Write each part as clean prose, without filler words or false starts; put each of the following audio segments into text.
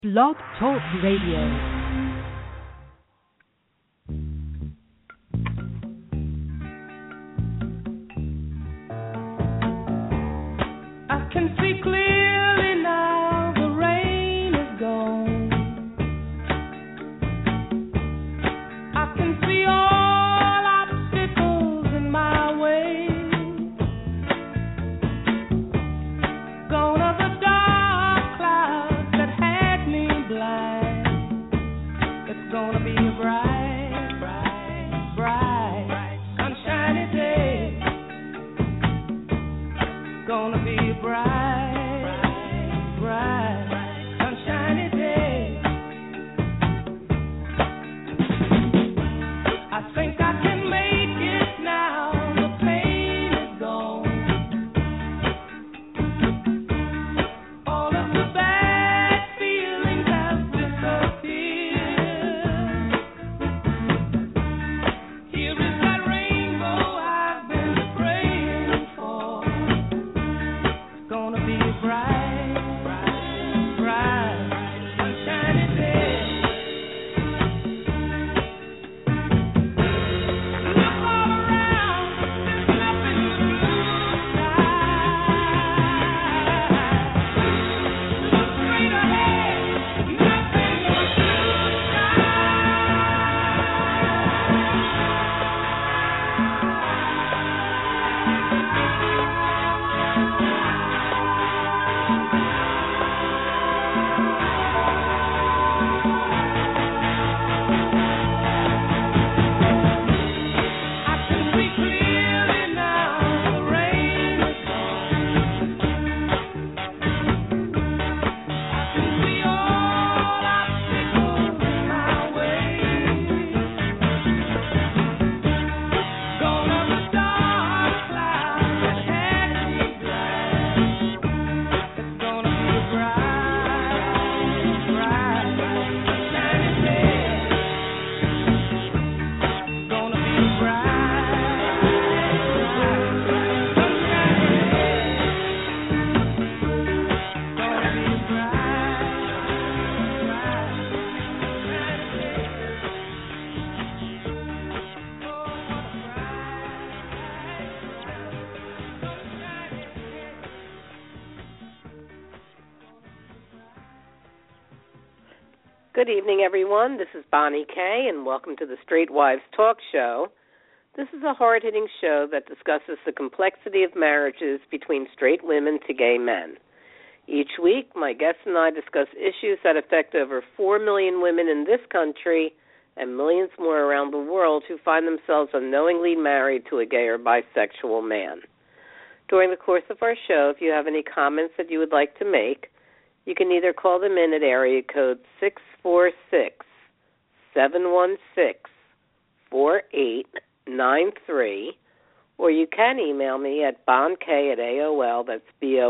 Blog Talk Radio. Good evening, everyone. This is Bonnie Kay, and welcome to the Straight Wives Talk Show. This is a hard-hitting show that discusses the complexity of marriages between straight women to gay men. Each week, my guests and I discuss issues that affect over 4 million women in this country and millions more around the world who find themselves unknowingly married to a gay or bisexual man. During the course of our show, if you have any comments that you would like to make, you can either call them in at area code 646-716-4893, or you can email me at bonkay@AOL, that's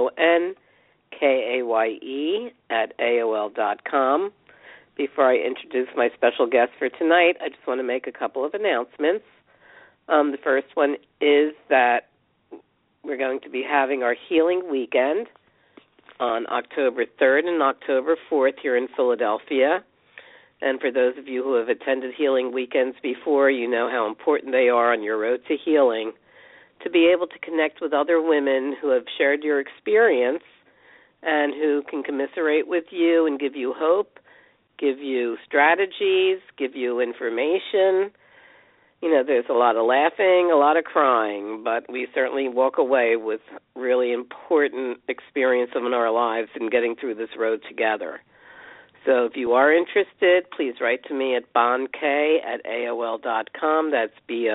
BONKAYE @AOL.com. Before I introduce my special guest for tonight, I just want to make a couple of announcements. The first one is that we're going to be having our Healing Weekend on October 3rd and October 4th here in Philadelphia. And for those of you who have attended Healing Weekends before, you know how important they are on your road to healing, to be able to connect with other women who have shared your experience and who can commiserate with you and give you hope, give you strategies, give you information. You know, there's a lot of laughing, a lot of crying, but we certainly walk away with really important experience in our lives in getting through this road together. So if you are interested, please write to me at bonkay@AOL.com. That's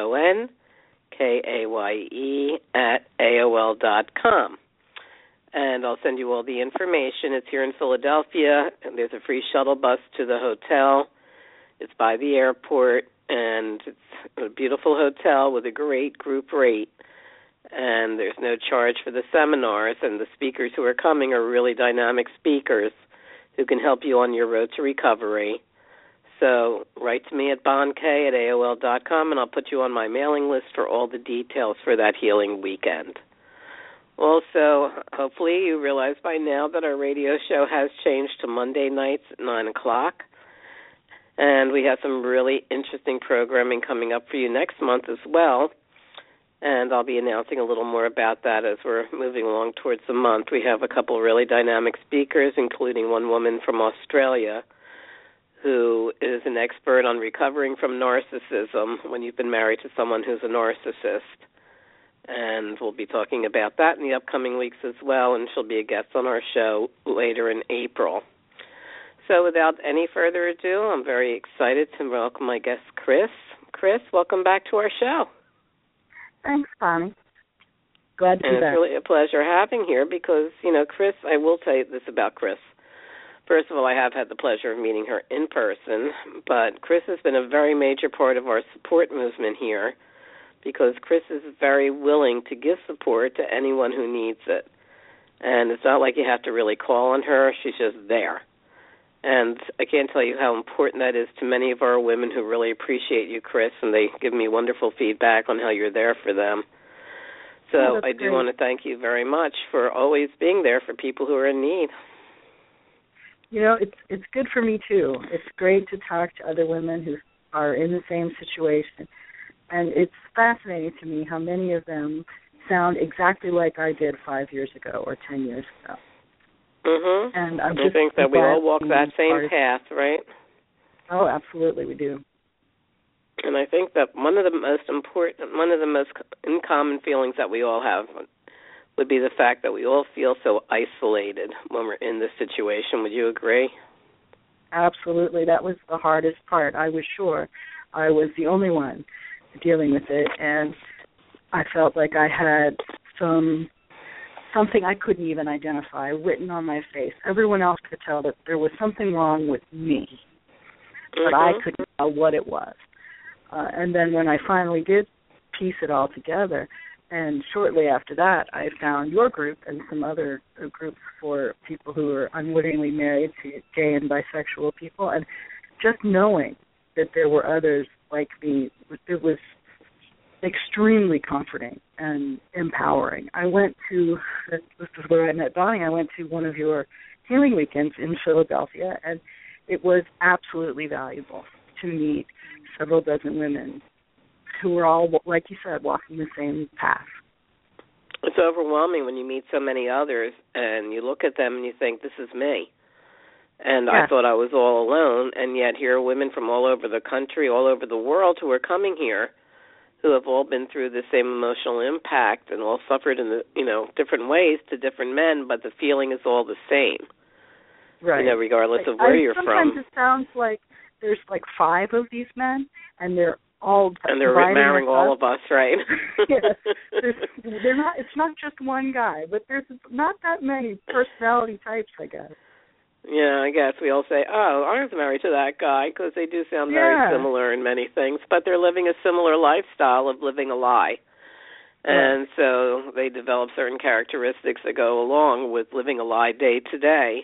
BONKAYE @AOL.com. And I'll send you all the information. It's here in Philadelphia, and there's a free shuttle bus to the hotel. It's by the airport, and it's a beautiful hotel with a great group rate. And there's no charge for the seminars, and the speakers who are coming are really dynamic speakers who can help you on your road to recovery. So write to me at bonkay@AOL.com, and I'll put you on my mailing list for all the details for that Healing Weekend. Also, hopefully you realize by now that our radio show has changed to Monday nights at 9 o'clock. And we have some really interesting programming coming up for you next month as well. And I'll be announcing a little more about that as we're moving along towards the month. We have a couple really dynamic speakers, including one woman from Australia who is an expert on recovering from narcissism when you've been married to someone who's a narcissist. And we'll be talking about that in the upcoming weeks as well, and she'll be a guest on our show later in April. So without any further ado, I'm very excited to welcome my guest, Chris. Chris, welcome back to our show. Thanks, Bonnie. Glad to be back. It's really a pleasure having here because, Chris, I will tell you this about Chris. First of all, I have had the pleasure of meeting her in person, but Chris has been a very major part of our support movement here because Chris is very willing to give support to anyone who needs it. And it's not like you have to really call on her. She's just there. And I can't tell you how important that is to many of our women who really appreciate you, Chris, and they give me wonderful feedback on how you're there for them. So I do want to thank you very much for always being there for people who are in need. It's good for me, too. It's great to talk to other women who are in the same situation. And it's fascinating to me how many of them sound exactly like I did 5 years ago or 10 years ago. Mm-hmm. And I think that we all walk that same path, right? Oh, absolutely, we do. And I think that one of the most uncommon feelings that we all have would be the fact that we all feel so isolated when we're in this situation. Would you agree? Absolutely. That was the hardest part. I was sure I was the only one dealing with it, and I felt like I had something I couldn't even identify written on my face. Everyone else could tell that there was something wrong with me, but I couldn't tell what it was. And then when I finally did piece it all together, and shortly after that, I found your group and some other groups for people who are unwittingly married to gay and bisexual people, and just knowing that there were others like me, it was extremely comforting and empowering. This is where I met Bonnie, I went to one of your healing weekends in Philadelphia, and it was absolutely valuable to meet several dozen women who were all, like you said, walking the same path. It's overwhelming when you meet so many others and you look at them and you think, this is me. And I thought I was all alone, and yet here are women from all over the country, all over the world who are coming here who have all been through the same emotional impact and all suffered in different ways to different men, but the feeling is all the same. Right. Regardless of where you're from. Sometimes it sounds like there's like 5 of these men, and they're all marrying all of us, right? Yes. They're not. It's not just one guy, but there's not that many personality types, I guess. Yeah, I guess we all say, oh, I was married to that guy, because they do sound very similar in many things, but they're living a similar lifestyle of living a lie. And so they develop certain characteristics that go along with living a lie day to day,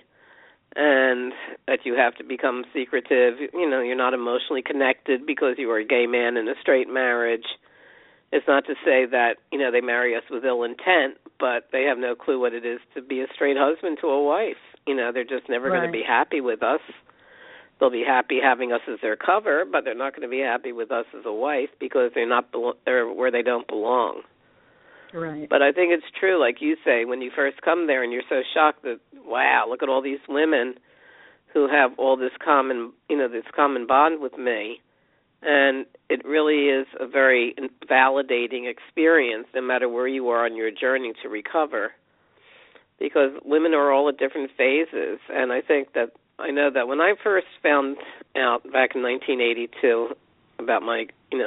and that you have to become secretive. You're not emotionally connected because you are a gay man in a straight marriage. It's not to say that, they marry us with ill intent, but they have no clue what it is to be a straight husband to a wife. They're just never going to be happy with us. They'll be happy having us as their cover, but they're not going to be happy with us as a wife because they're where they don't belong. Right. But I think it's true, like you say, when you first come there and you're so shocked that, wow, look at all these women who have all this common bond with me. And it really is a very validating experience, no matter where you are on your journey to recover, because women are all at different phases. And I know that when I first found out back in 1982 about my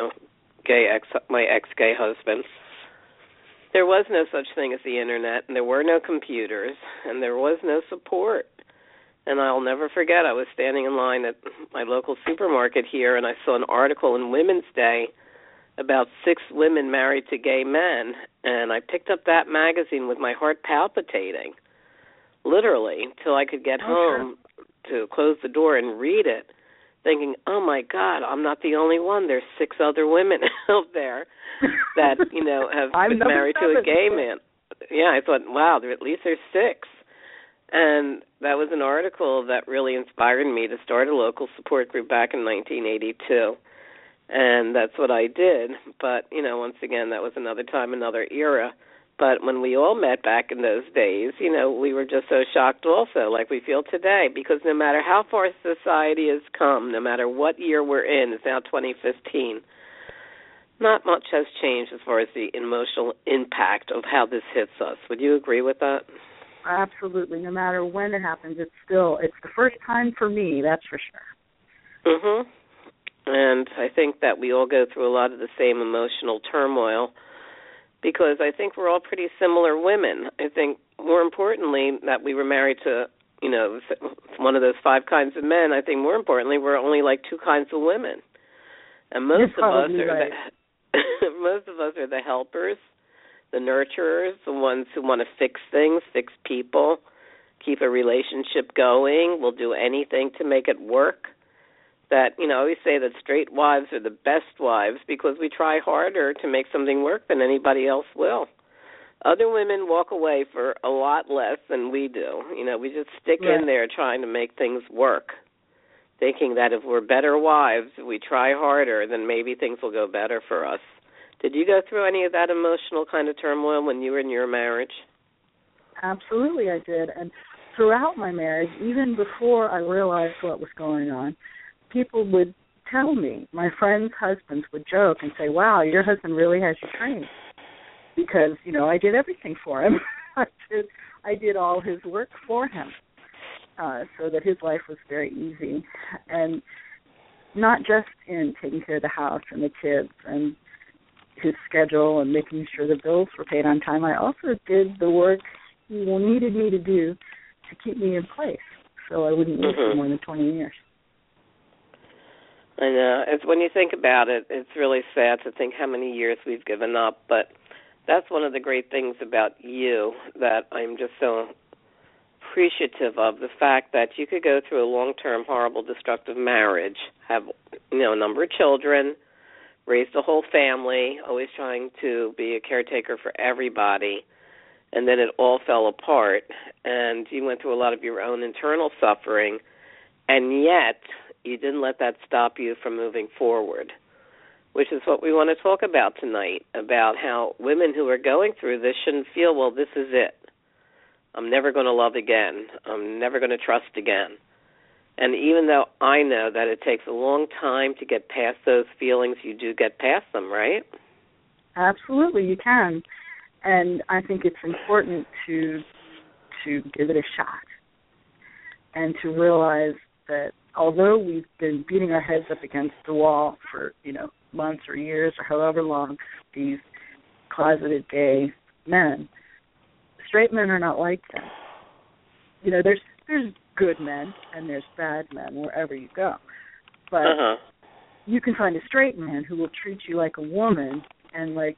ex-gay husband, there was no such thing as the Internet, and there were no computers, and there was no support. And I'll never forget, I was standing in line at my local supermarket here, and I saw an article in Women's Day about 6 women married to gay men, and I picked up that magazine with my heart palpitating, literally, till I could get home to close the door and read it, thinking, oh, my God, I'm not the only one. There's 6 other women out there that, have been married to a gay man. I thought, wow, at least there's 6. And that was an article that really inspired me to start a local support group back in 1982. And that's what I did. But, once again, that was another time, another era. But when we all met back in those days, we were just so shocked also, like we feel today, because no matter how far society has come, no matter what year we're in, it's now 2015, not much has changed as far as the emotional impact of how this hits us. Would you agree with that? Absolutely. No matter when it happens, it's the first time for me, that's for sure. Mhm. And I think that we all go through a lot of the same emotional turmoil, because I think we're all pretty similar women. I think more importantly that we were married to, one of those 5 kinds of men. I think more importantly we're only like 2 kinds of women. And most of us are the helpers, the nurturers, the ones who want to fix things, fix people, keep a relationship going, will do anything to make it work. That, I always say that straight wives are the best wives because we try harder to make something work than anybody else will. Other women walk away for a lot less than we do. We just stick in there trying to make things work, thinking that if we're better wives, if we try harder, then maybe things will go better for us. Did you go through any of that emotional kind of turmoil when you were in your marriage? Absolutely, I did. And throughout my marriage, even before I realized what was going on, people would tell me, my friends' husbands would joke and say, wow, your husband really has you trained. Because, I did everything for him. I did all his work for him so that his life was very easy. And not just in taking care of the house and the kids and his schedule and making sure the bills were paid on time. I also did the work he needed me to do to keep me in place so I wouldn't live for more than 20 years. I know. It's when you think about it, it's really sad to think how many years we've given up. But that's one of the great things about you that I'm just so appreciative of, the fact that you could go through a long-term, horrible, destructive marriage, have a number of children, raised a whole family, always trying to be a caretaker for everybody, and then it all fell apart, and you went through a lot of your own internal suffering, and yet you didn't let that stop you from moving forward, which is what we want to talk about tonight, about how women who are going through this shouldn't feel, well, this is it. I'm never going to love again. I'm never going to trust again. And even though I know that it takes a long time to get past those feelings, you do get past them, right? Absolutely, you can. And I think it's important to give it a shot and to realize that although we've been beating our heads up against the wall for, months or years or however long, these closeted gay men, straight men are not like them. There's good men and there's bad men wherever you go. But you can find a straight man who will treat you like a woman and like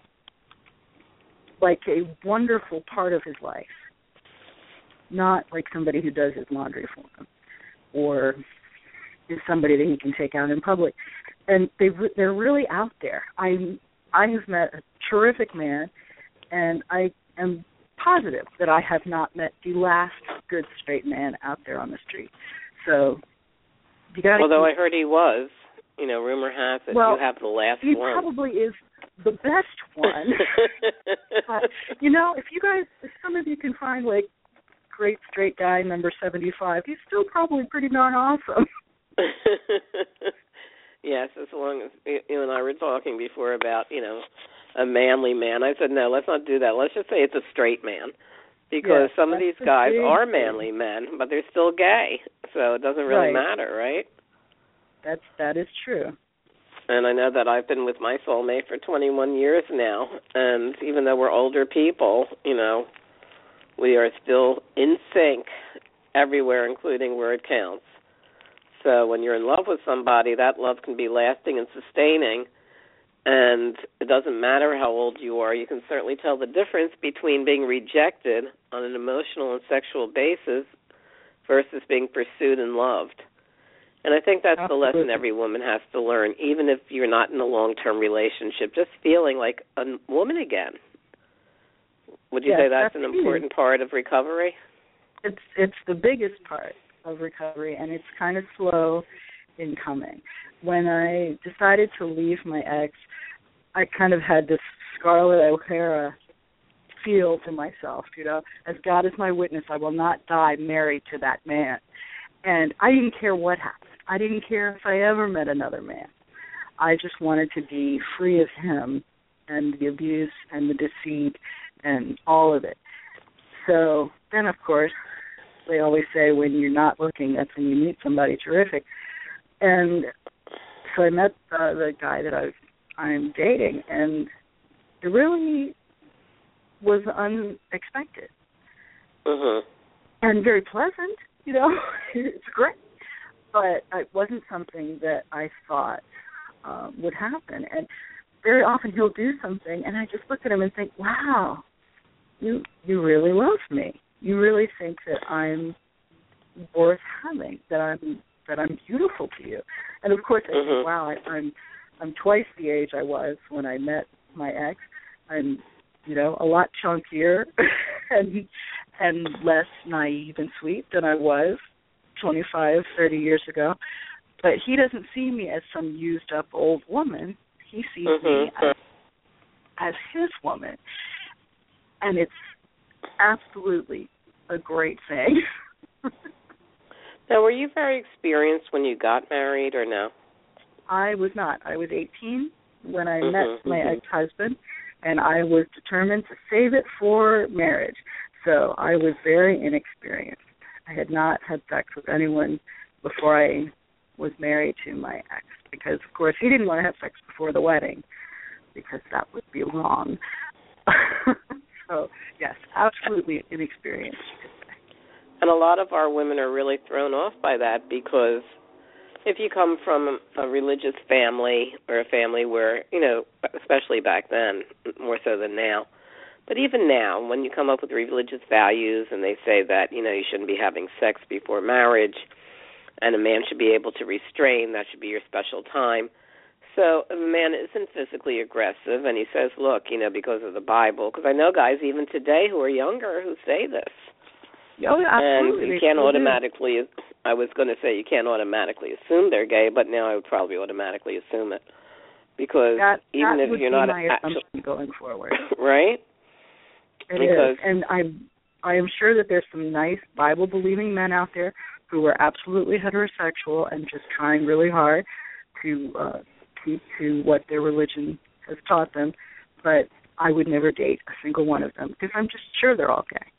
a wonderful part of his life, not like somebody who does his laundry for him or is somebody that he can take out in public. And they're really out there. I have met a terrific man, and I am positive that I have not met the last good straight man out there on the street. So you got. Although I heard he was, rumor has it you have the last he one. He probably is the best one. But, if some of you can find like great straight guy number 75, he's still probably pretty darn awesome. Yes, as long as you and I were talking before about, a manly man. I said, no, let's not do that. Let's just say it's a straight man. Because some of these guys are manly men, but they're still gay. So it doesn't really matter, right? That is true. And I know that I've been with my soulmate for 21 years now. And even though we're older people, we are still in sync everywhere, including where it counts. So when you're in love with somebody, that love can be lasting and sustaining, and it doesn't matter how old you are. You can certainly tell the difference between being rejected on an emotional and sexual basis versus being pursued and loved. And I think that's the lesson every woman has to learn, even if you're not in a long-term relationship, just feeling like a woman again. Would you say that's an important part of recovery? It's the biggest part of recovery, and it's kind of slow in coming. When I decided to leave my ex, I kind of had this Scarlett O'Hara feel to myself, as God is my witness, I will not die married to that man. And I didn't care what happened. I didn't care if I ever met another man. I just wanted to be free of him and the abuse and the deceit and all of it. So then, of course, they always say when you're not looking, that's when you meet somebody terrific. And so I met the guy that I'm dating, and it really was unexpected. Mm-hmm. And very pleasant, it's great. But it wasn't something that I thought would happen. And very often he'll do something, and I just look at him and think, wow, you really love me. You really think that I'm worth having, that I'm beautiful to you. And of course I think, wow, I'm twice the age I was when I met my ex. I'm, a lot chunkier and less naive and sweet than I was 25, 30 years ago. But he doesn't see me as some used up old woman. He sees me as his woman. And it's absolutely a great thing. Now, were you very experienced when you got married or no? I was not. I was 18 when I met my ex-husband, and I was determined to save it for marriage. So I was very inexperienced. I had not had sex with anyone before I was married to my ex because, of course, he didn't want to have sex before the wedding because that would be wrong. So, yes, absolutely inexperienced. And a lot of our women are really thrown off by that because if you come from a religious family or a family where, especially back then, more so than now, but even now, when you come up with religious values and they say that, you shouldn't be having sex before marriage and a man should be able to restrain, that should be your special time. So if a man isn't physically aggressive and he says, look, because of the Bible, because I know guys even today who are younger who say this. Oh, absolutely. And you can't automatically, I was going to say you can't automatically assume they're gay, but now I would probably automatically assume it. Because even if you're not my assumption going forward. Right? It is. And I am sure that there's some nice Bible-believing men out there who are absolutely heterosexual and just trying really hard to keep to what their religion has taught them. But I would never date a single one of them because I'm just sure they're all gay.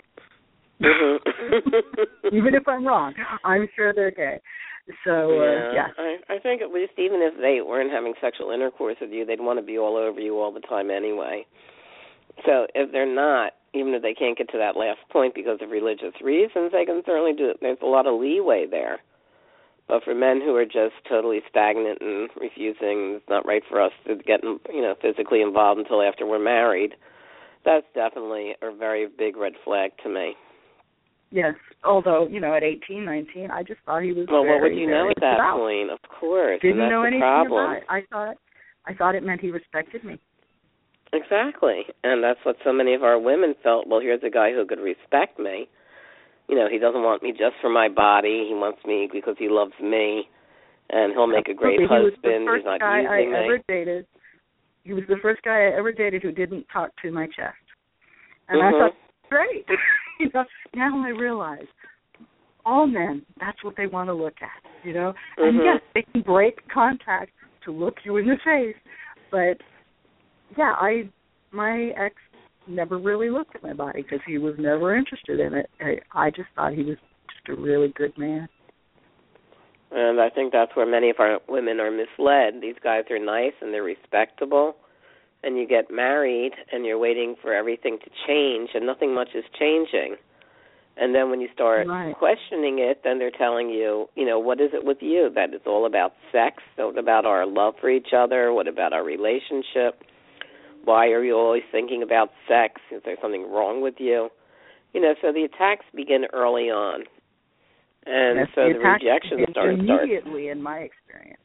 Even if I'm wrong, I'm sure they're gay. So, yeah. I think at least even if they weren't having sexual intercourse with you, they'd want to be all over you all the time anyway. So if they're not, even if they can't get to that last point because of religious reasons, they can certainly do it. There's a lot of leeway there. But for men who are just totally stagnant and refusing, it's not right for us to get, physically involved until after we're married, that's definitely a very big red flag to me. Yes, although, at 18, 19, I just thought he was well, very, what would you know at that devout. point? Of course. Didn't and that's know anything problem. about it. I thought it meant he respected me. Exactly. And that's what so many of our women felt. Well, here's a guy who could respect me. He doesn't want me just for my body. He wants me because he loves me. And he'll make a great husband. He's not using me. He was the first guy I ever dated who didn't talk to my chest. And I thought, great. Now I realize all men, that's what they want to look at, And yes, they can break contact to look you in the face. But, yeah, my ex never really looked at my body because he was never interested in it. I just thought he was just a really good man. And I think that's where many of our women are misled. These guys are nice and they're respectable. And you get married and you're waiting for everything to change and nothing much is changing. And then when you start questioning it, then they're telling you, what is it with you? That it's all about sex, what about our love for each other, what about our relationship? Why are you always thinking about sex? Is there something wrong with you? So the attacks begin early on. And so the rejection starts immediately in my experience.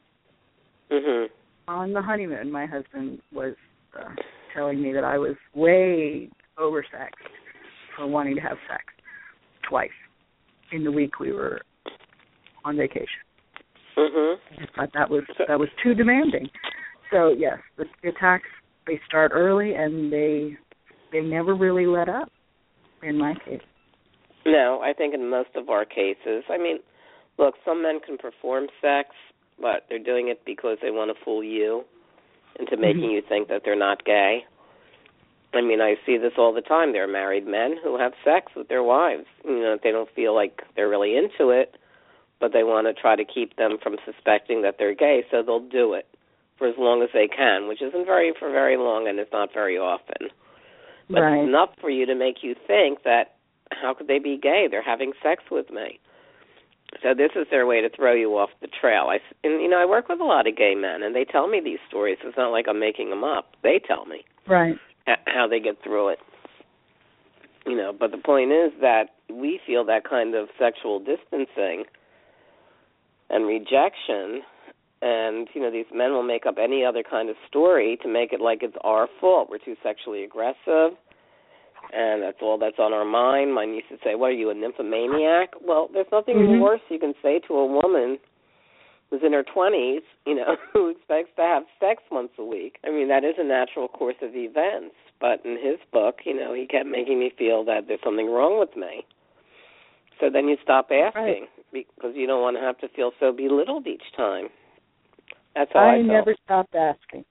Mm-hmm. On the honeymoon, my husband was telling me that I was way oversexed for wanting to have sex twice in the week we were on vacation. Mhm. I just thought that was too demanding. So yes, the attacks, they start early and they never really let up. In my case. No, I think in most of our cases. I mean, look, some men can perform sex, but they're doing it because they want to fool you into making you think that they're not gay. I mean, I see this all the time. There are married men who have sex with their wives. You know, they don't feel like they're really into it, but they want to try to keep them from suspecting that they're gay, so they'll do it for as long as they can, which isn't for very long, and it's not very often. But right. It's enough for you to make you think that, how could they be gay? They're having sex with me. So this is their way to throw you off the trail. I work with a lot of gay men, and they tell me these stories. It's not like I'm making them up. They tell me right. How they get through it. You know, but the point is that we feel that kind of sexual distancing and rejection, and, you know, these men will make up any other kind of story to make it like it's our fault. We're too sexually aggressive, and that's all that's on our mind. Mine used to say, what, are you, a nymphomaniac? Well, there's nothing worse you can say to a woman who's in her 20s, you know, who expects to have sex once a week. I mean, that is a natural course of events. But in his book, you know, he kept making me feel that there's something wrong with me. So then you stop asking because you don't want to have to feel so belittled each time. That's how I felt. I never stopped asking.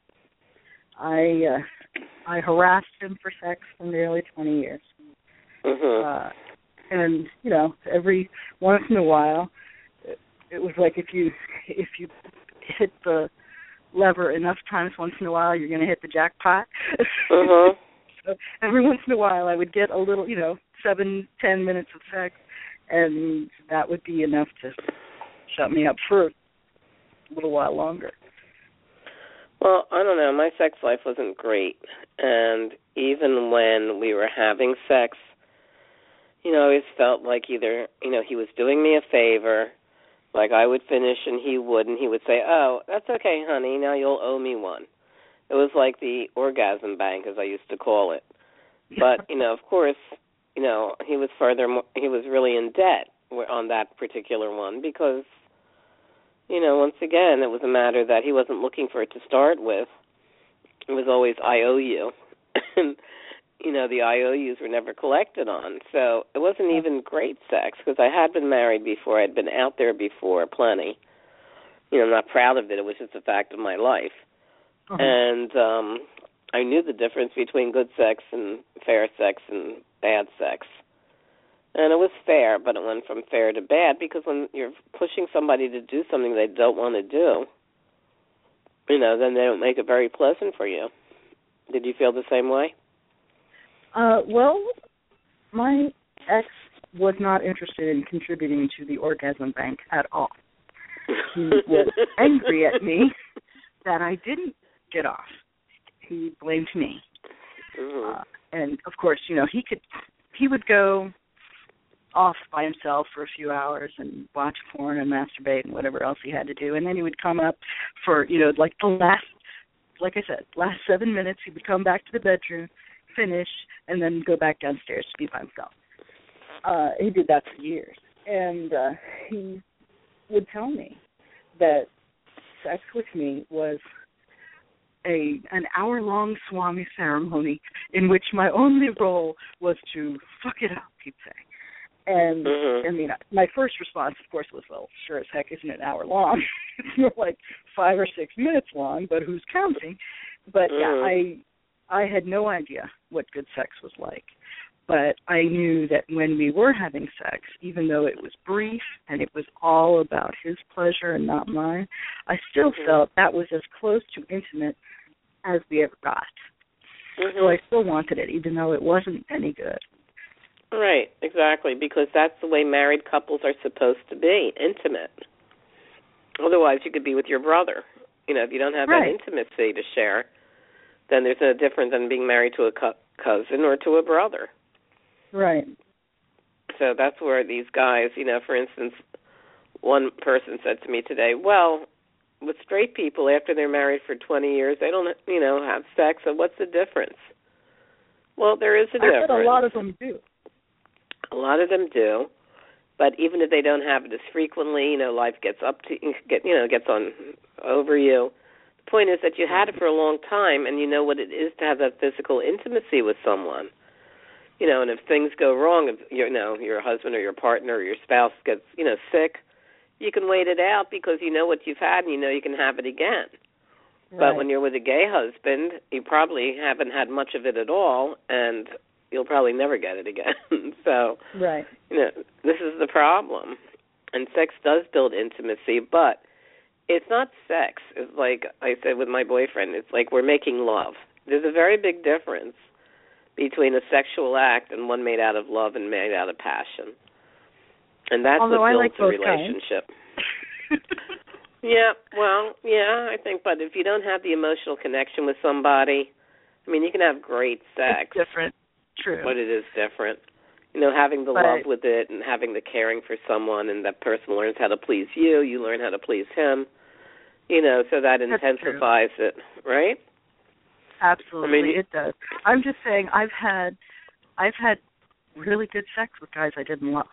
I harassed him for sex for nearly 20 years. And, you know, every once in a while, it was like if you hit the lever enough times once in a while, you're going to hit the jackpot. So every once in a while, I would get a little, 7-10 minutes of sex, and that would be enough to shut me up for a little while longer. Well, I don't know. My sex life wasn't great, and even when we were having sex, I always felt like either, he was doing me a favor, like I would finish and he would, and he would say, "Oh, that's okay, honey, now you'll owe me one." It was like the orgasm bank, as I used to call it. But, of course, he was really in debt on that particular one because, once again, it was a matter that he wasn't looking for it to start with. It was always, I owe you. And, the IOUs were never collected on. So it wasn't even great sex because I had been married before. I'd been out there before plenty. I'm not proud of it. It was just a fact of my life. And I knew the difference between good sex and fair sex and bad sex. And it was fair, but it went from fair to bad because when you're pushing somebody to do something they don't want to do, then they don't make it very pleasant for you. Did you feel the same way? Well, my ex was not interested in contributing to the orgasm bank at all. He was angry at me that I didn't get off. He blamed me. And, of course, he would go off by himself for a few hours and watch porn and masturbate and whatever else he had to do. And then he would come up for, like the last 7 minutes, he would come back to the bedroom, finish, and then go back downstairs to be by himself. He did that for years. And he would tell me that sex with me was an hour-long Swami ceremony in which my only role was to fuck it up, he'd say. And, my first response, of course, was, well, sure as heck isn't an hour long. It's more like 5 or 6 minutes long, but who's counting? But, I had no idea what good sex was like. But I knew that when we were having sex, even though it was brief and it was all about his pleasure and not mine, I still felt that was as close to intimate as we ever got. So I still wanted it, even though it wasn't any good. Right, exactly, because that's the way married couples are supposed to be, intimate. Otherwise, you could be with your brother. If you don't have that intimacy to share, then there's no difference than being married to a cousin or to a brother. Right. So that's where these guys, for instance, one person said to me today, well, with straight people, after they're married for 20 years, they don't, have sex, so what's the difference? Well, there is a difference. I bet a lot of them do. A lot of them do, but even if they don't have it as frequently, life gets gets on over you. The point is that you had it for a long time, and you know what it is to have that physical intimacy with someone. And if things go wrong, if your husband or your partner or your spouse gets sick, you can wait it out because you know what you've had and you know you can have it again. Right. But when you're with a gay husband, you probably haven't had much of it at all, and you'll probably never get it again. So, right. This is the problem. And sex does build intimacy, but it's not sex. It's like I said with my boyfriend, it's like we're making love. There's a very big difference between a sexual act and one made out of love and made out of passion. And that's Although what builds a relationship. I think, but if you don't have the emotional connection with somebody, you can have great sex. It's different. True. But it is different. Having the love with it and having the caring for someone, and that person learns how to please you, you learn how to please him, so that intensifies it, right? Absolutely, it does. I'm just saying I've had really good sex with guys I didn't love.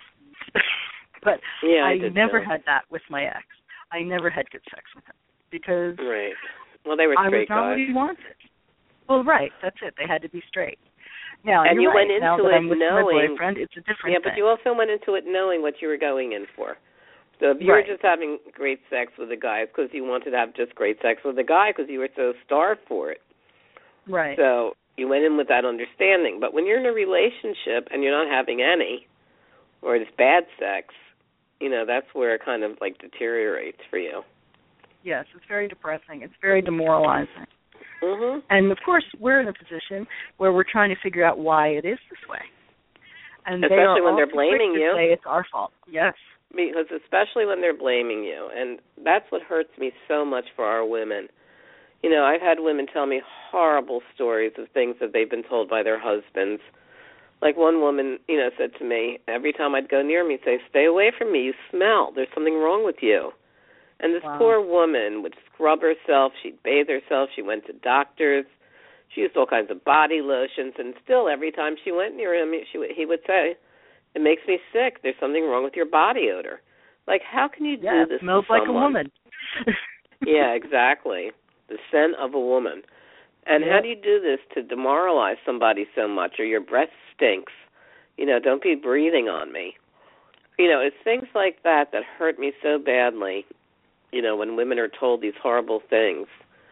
But I never had that with my ex. I never had good sex with him because right. Well, they were straight guys. I was not what he wanted. Well, right, that's it. They had to be straight. Now, and you right. went into now that it I'm with knowing my boyfriend, it's a different thing. But you also went into it knowing what you were going in for. So if you were just having great sex with a guy, it's because you wanted to have just great sex with a guy because you were so starved for it. Right. So you went in with that understanding. But when you're in a relationship and you're not having any, or it's bad sex, that's where it kind of like deteriorates for you. Yes, it's very depressing. It's very demoralizing. Mm-hmm. And, of course, we're in a position where we're trying to figure out why it is this way. And especially when they're blaming you. Say it's our fault. Yes. Because especially when they're blaming you. And that's what hurts me so much for our women. I've had women tell me horrible stories of things that they've been told by their husbands. Like one woman, said to me, every time I'd go near me, say, stay away from me, you smell. There's something wrong with you. And this poor woman would scrub herself, she'd bathe herself, she went to doctors, she used all kinds of body lotions, and still every time she went near him, he would say, it makes me sick, there's something wrong with your body odor. Like, how can you do this it smells to like someone? A woman. Yeah, exactly. The scent of a woman. And how do you do this to demoralize somebody so much, or your breath stinks? Don't be breathing on me. It's things like that hurt me so badly, when women are told these horrible things.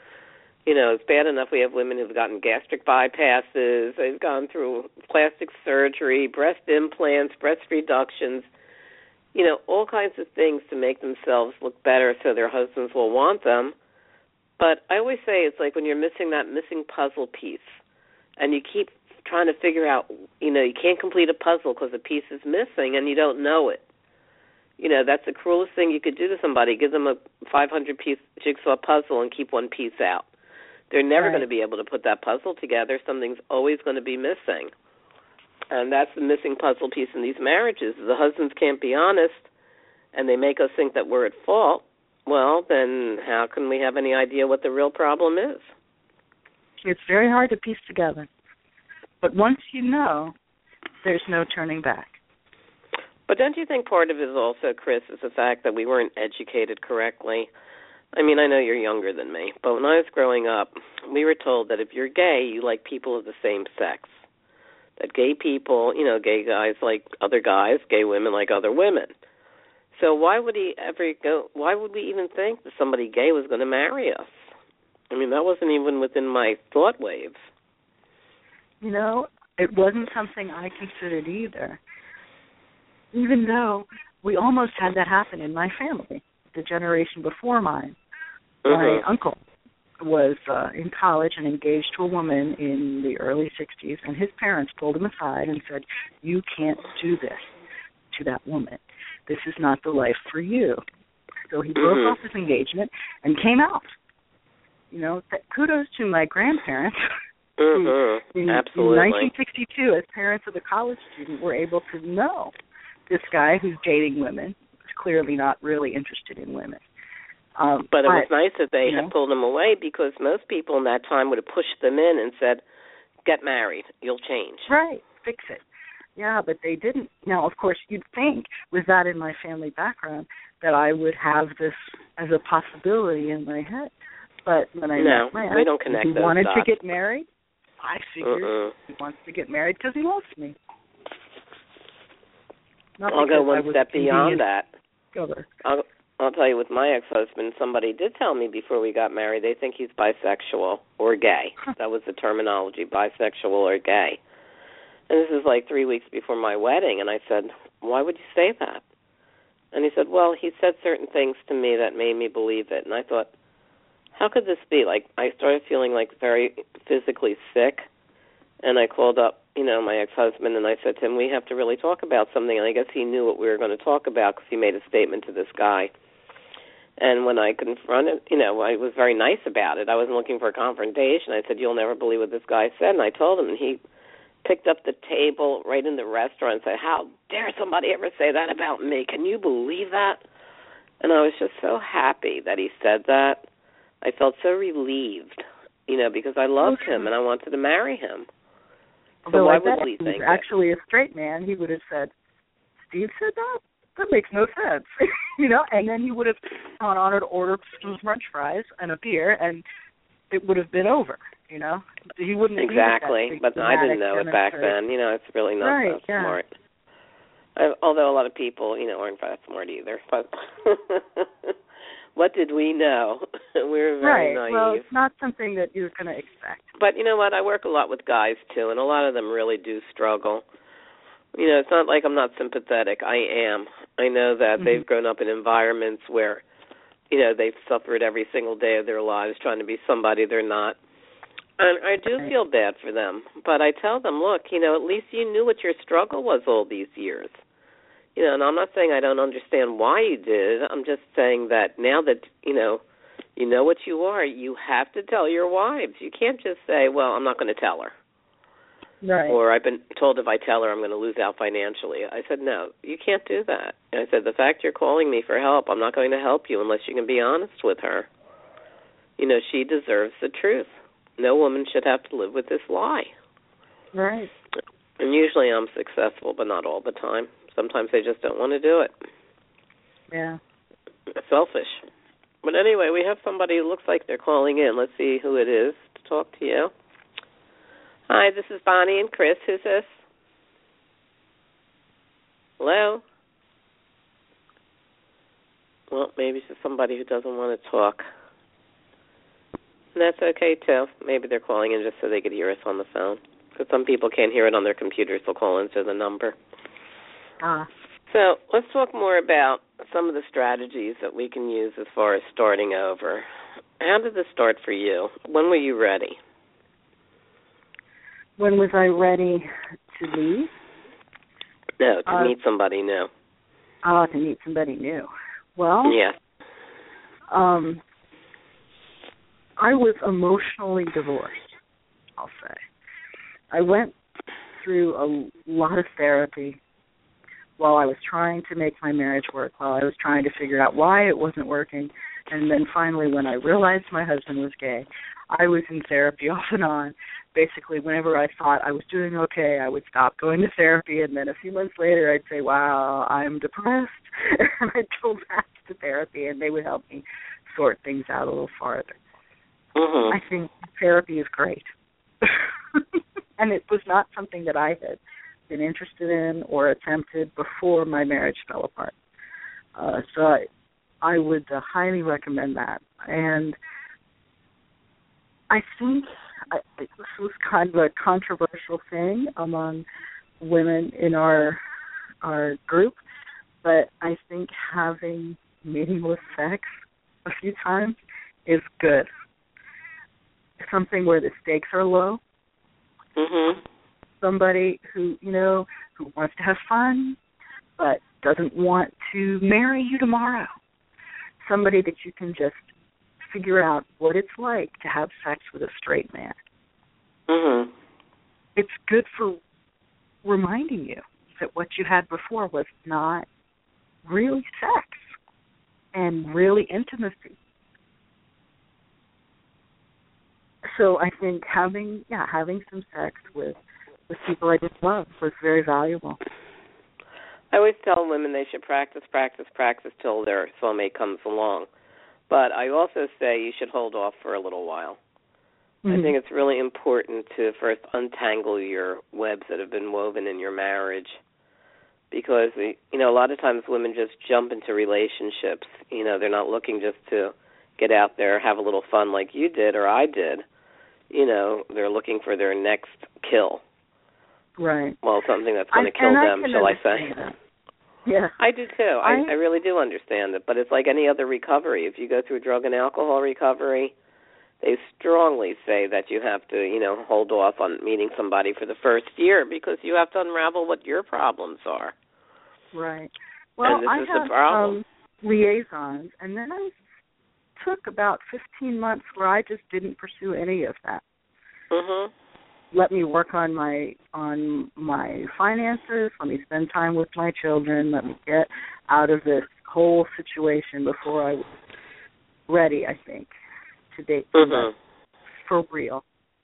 It's bad enough we have women who've gotten gastric bypasses, they've gone through plastic surgery, breast implants, breast reductions, all kinds of things to make themselves look better so their husbands will want them. But I always say it's like when you're missing that missing puzzle piece, and you keep trying to figure out, you can't complete a puzzle because a piece is missing and you don't know it. That's the cruelest thing you could do to somebody. Give them a 500-piece jigsaw puzzle and keep one piece out. They're never going to be able to put that puzzle together. Something's always going to be missing. And that's the missing puzzle piece in these marriages. The husbands can't be honest, and they make us think that we're at fault. Well, then how can we have any idea what the real problem is? It's very hard to piece together. But once you know, there's no turning back. But don't you think part of it is also, Chris, is the fact that we weren't educated correctly? I know you're younger than me, but when I was growing up, we were told that if you're gay, you like people of the same sex. That gay people, gay guys like other guys, gay women like other women. So why would we even think that somebody gay was going to marry us? That wasn't even within my thought waves. It wasn't something I considered either. Even though we almost had that happen in my family, the generation before mine. My uncle was in college and engaged to a woman in the early 60s, and his parents pulled him aside and said, you can't do this to that woman. This is not the life for you. So he broke off his engagement and came out. Kudos to my grandparents. In Absolutely. 1962, as parents of a college student, were able to know this guy who's dating women is clearly not really interested in women. But it was nice that they had pulled him away, because most people in that time would have pushed them in and said, get married. You'll change. Right. Fix it. Yeah, but they didn't. Now, of course, you'd think, with that in my family background, that I would have this as a possibility in my head. But when I met Lance, we don't connect he those wanted dots. to get married. I figured he wants to get married because he loves me. I'll go one step beyond that. I'll tell you, with my ex-husband, somebody did tell me before we got married they think he's bisexual or gay. That was the terminology, bisexual or gay. And this is like 3 weeks before my wedding, and I said, why would you say that? And he said, well, he said certain things to me that made me believe it. And I thought, how could this be? Like, I started feeling like very physically sick, and I called up, my ex-husband, and I said to him, we have to really talk about something. And I guess he knew what we were going to talk about because he made a statement to this guy. And when I confronted, I was very nice about it. I wasn't looking for a confrontation. I said, you'll never believe what this guy said. And I told him, and he picked up the table right in the restaurant and said, how dare somebody ever say that about me? Can you believe that? And I was just so happy that he said that. I felt so relieved, because I loved him and I wanted to marry him. So why would Lee think that? Actually a straight man, he would have said, Steve said that? That makes no sense. And then he would have gone on and ordered some French fries and a beer, and it would have been over, He wouldn't have exactly, but I didn't know it back then. It's really not that smart. Although a lot of people, aren't that smart either. But what did we know? We were very naive. Well, it's not something that you're going to expect. But you know what? I work a lot with guys, too, and a lot of them really do struggle. It's not like I'm not sympathetic. I am. I know that they've grown up in environments where, they've suffered every single day of their lives trying to be somebody they're not. And I do feel bad for them. But I tell them, look, at least you knew what your struggle was all these years. And I'm not saying I don't understand why you did. I'm just saying that now that, you know what you are, you have to tell your wives. You can't just say, well, I'm not going to tell her. Right. Or I've been told if I tell her I'm going to lose out financially. I said, no, you can't do that. And I said, the fact you're calling me for help, I'm not going to help you unless you can be honest with her. She deserves the truth. No woman should have to live with this lie. Right. And usually I'm successful, but not all the time. Sometimes they just don't want to do it. Yeah. Selfish. But anyway, we have somebody who looks like they're calling in. Let's see who it is to talk to you. Hi, this is Bonnie and Chris. Who's this? Hello? Well, maybe it's just somebody who doesn't want to talk. And that's okay, too. Maybe they're calling in just so they could hear us on the phone. Because some people can't hear it on their computers. They'll call into the number. So let's talk more about some of the strategies that we can use as far as starting over. How did this start for you? When were you ready? When was I ready to leave? No, to meet somebody new. To meet somebody new. Well, yeah. I was emotionally divorced, I'll say. I went through a lot of therapy while I was trying to make my marriage work, while I was trying to figure out why it wasn't working. And then finally, when I realized my husband was gay, I was in therapy off and on. Basically, whenever I thought I was doing okay, I would stop going to therapy, and then a few months later, I'd say, wow, I'm depressed, and I'd go back to therapy, and they would help me sort things out a little farther. Mm-hmm. I think therapy is great. And it was not something that I had been interested in or attempted before my marriage fell apart. So I would highly recommend that. And I think this was kind of a controversial thing among women in our group, but I think having meaningless sex a few times is good. Something where the stakes are low. Mm-hmm. Somebody who wants to have fun but doesn't want to marry you tomorrow. Somebody that you can just figure out what it's like to have sex with a straight man. Mm-hmm. It's good for reminding you that what you had before was not really sex and really intimacy. So I think having some sex with people I just love was very valuable. I always tell women they should practice till their soulmate comes along. But I also say you should hold off for a little while. I think it's really important to first untangle your webs that have been woven in your marriage, because, a lot of times women just jump into relationships. They're not looking just to get out there, have a little fun like you did or I did. They're looking for their next kill. Right. Well, something that's going to kill them, shall I say. That. Yeah. I do too. I really do understand it. But it's like any other recovery. If you go through drug and alcohol recovery, they strongly say that you have to, hold off on meeting somebody for the first year because you have to unravel what your problems are. Right. Well, and this is I the problem. Liaisons, and then I took about 15 months where I just didn't pursue any of that. Mhm. Let me work on my finances. Let me spend time with my children. Let me get out of this whole situation before I was ready, I think, to date somebody for real.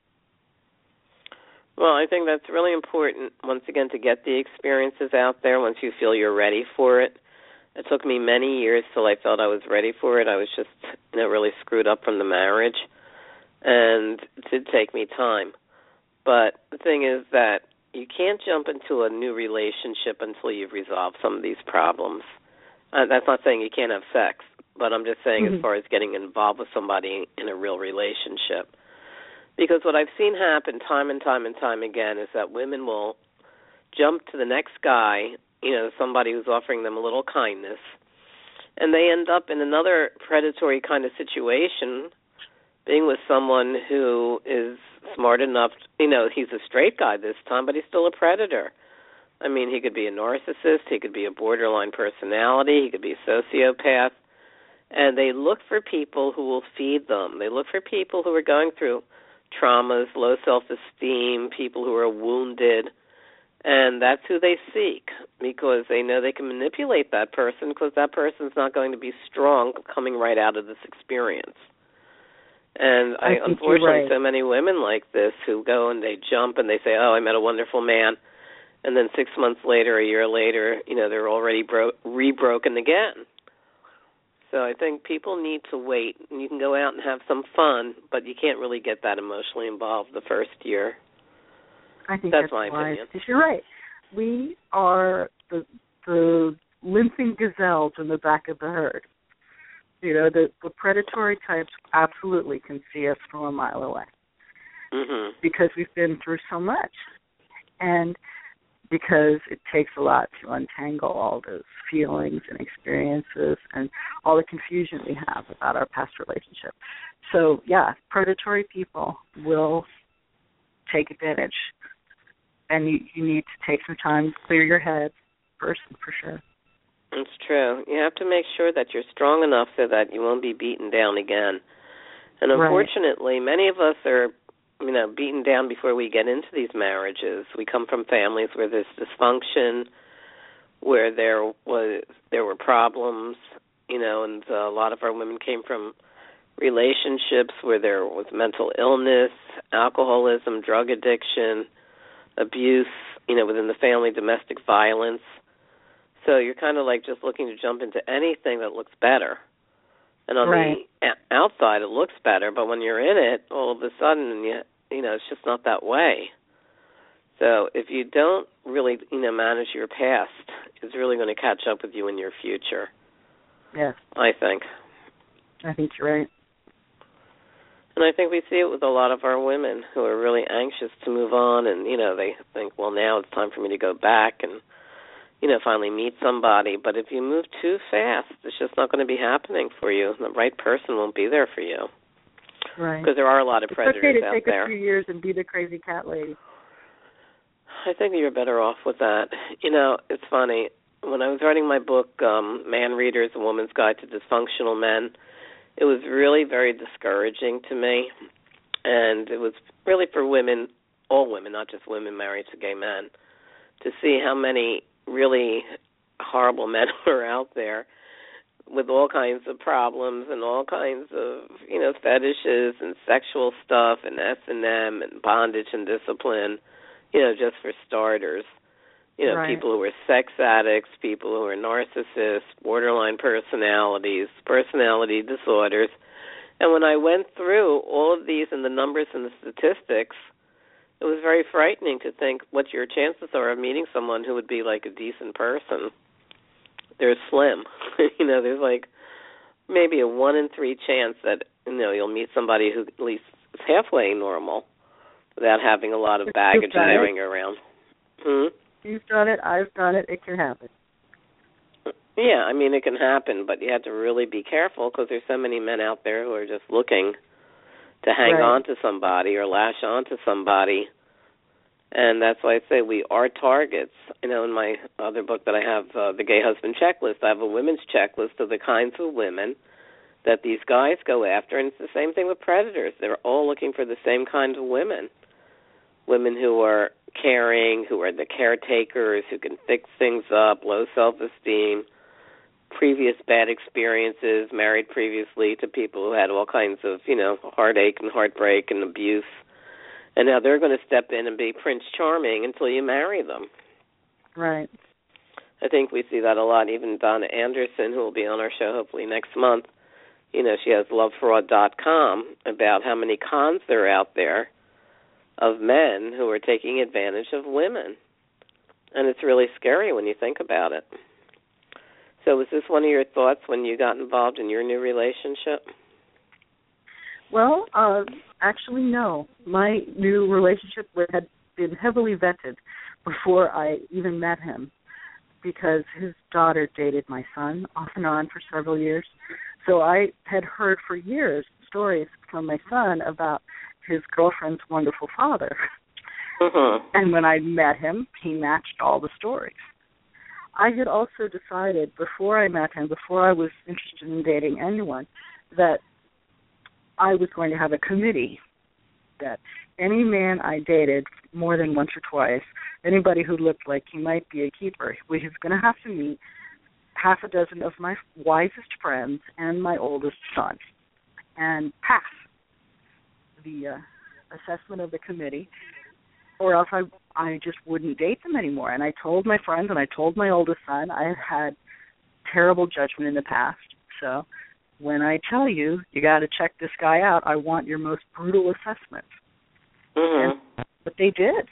Well, I think that's really important, once again, to get the experiences out there once you feel you're ready for it. It took me many years till I felt I was ready for it. I was just, really screwed up from the marriage, and it did take me time. But the thing is that you can't jump into a new relationship until you've resolved some of these problems. That's not saying you can't have sex, but I'm just saying as far as getting involved with somebody in a real relationship. Because what I've seen happen time and time and time again is that women will jump to the next guy, somebody who's offering them a little kindness, and they end up in another predatory kind of situation, being with someone who is smart enough, he's a straight guy this time, but he's still a predator. I mean, he could be a narcissist, he could be a borderline personality, he could be a sociopath, and they look for people who will feed them. They look for people who are going through traumas, low self-esteem, people who are wounded, and that's who they seek because they know they can manipulate that person because that person's not going to be strong coming right out of this experience. And unfortunately, so many women like this who go and they jump and they say, oh, I met a wonderful man, and then 6 months later, a year later, they're already rebroken again. So I think people need to wait. And you can go out and have some fun, but you can't really get that emotionally involved the first year. I think that's my wise. Opinion. You're right. We are the limping gazelles in the back of the herd. The predatory types absolutely can see us from a mile away because we've been through so much, and because it takes a lot to untangle all those feelings and experiences and all the confusion we have about our past relationship. So, predatory people will take advantage, and you need to take some time to clear your head first, for sure. It's true. You have to make sure that you're strong enough so that you won't be beaten down again. And unfortunately, many of us are, beaten down before we get into these marriages. We come from families where there's dysfunction, where there were problems, and a lot of our women came from relationships where there was mental illness, alcoholism, drug addiction, abuse, within the family, domestic violence. So you're kind of like just looking to jump into anything that looks better. And on the outside, it looks better, but when you're in it, all of a sudden, it's just not that way. So if you don't really, manage your past, it's really going to catch up with you in your future. Yes. I think you're right. And I think we see it with a lot of our women who are really anxious to move on, and, they think, well, now it's time for me to go back and, finally meet somebody. But if you move too fast, it's just not going to be happening for you. The right person won't be there for you. Right. Because there are a lot of predators out there. It's okay to take a few years and be the crazy cat lady. I think you're better off with that. It's funny. When I was writing my book, Man Readers, A Woman's Guide to Dysfunctional Men, it was really very discouraging to me. And it was really for women, all women, not just women married to gay men, to see how many really horrible men were out there with all kinds of problems and all kinds of, fetishes and sexual stuff and S&M and bondage and discipline, just for starters. Right. People who are sex addicts, people who are narcissists, borderline personalities, personality disorders. And when I went through all of these and the numbers and the statistics, it was very frightening to think what your chances are of meeting someone who would be like a decent person. They're slim. There's like maybe a 1 in 3 chance that, you'll meet somebody who at least is halfway normal without having a lot of baggage carrying around. You've done it. I've done it. It can happen. Yeah, it can happen, but you have to really be careful because there's so many men out there who are just looking to hang on to somebody or lash on to somebody. And that's why I say we are targets. In my other book that I have, The Gay Husband Checklist, I have a women's checklist of the kinds of women that these guys go after, and it's the same thing with predators. They're all looking for the same kind of women. Women who are caring, who are the caretakers, who can fix things up, low self-esteem, previous bad experiences, married previously to people who had all kinds of, heartache and heartbreak and abuse. And now they're going to step in and be Prince Charming until you marry them. Right. I think we see that a lot. Even Donna Anderson, who will be on our show hopefully next month, she has lovefraud.com about how many cons there are out there of men who are taking advantage of women. And it's really scary when you think about it. So was this one of your thoughts when you got involved in your new relationship? Well, actually, no. My new relationship had been heavily vetted before I even met him because his daughter dated my son off and on for several years. So I had heard for years stories from my son about his girlfriend's wonderful father. And when I met him, he matched all the stories. I had also decided before I met him, before I was interested in dating anyone, that I was going to have a committee that any man I dated more than once or twice, anybody who looked like he might be a keeper, we was going to have to meet half a dozen of my wisest friends and my oldest son and pass the assessment of the committee, or else I just wouldn't date them anymore. And I told my friends and I told my oldest son I had terrible judgment in the past. So when I tell you, you got to check this guy out, I want your most brutal assessment. But they did.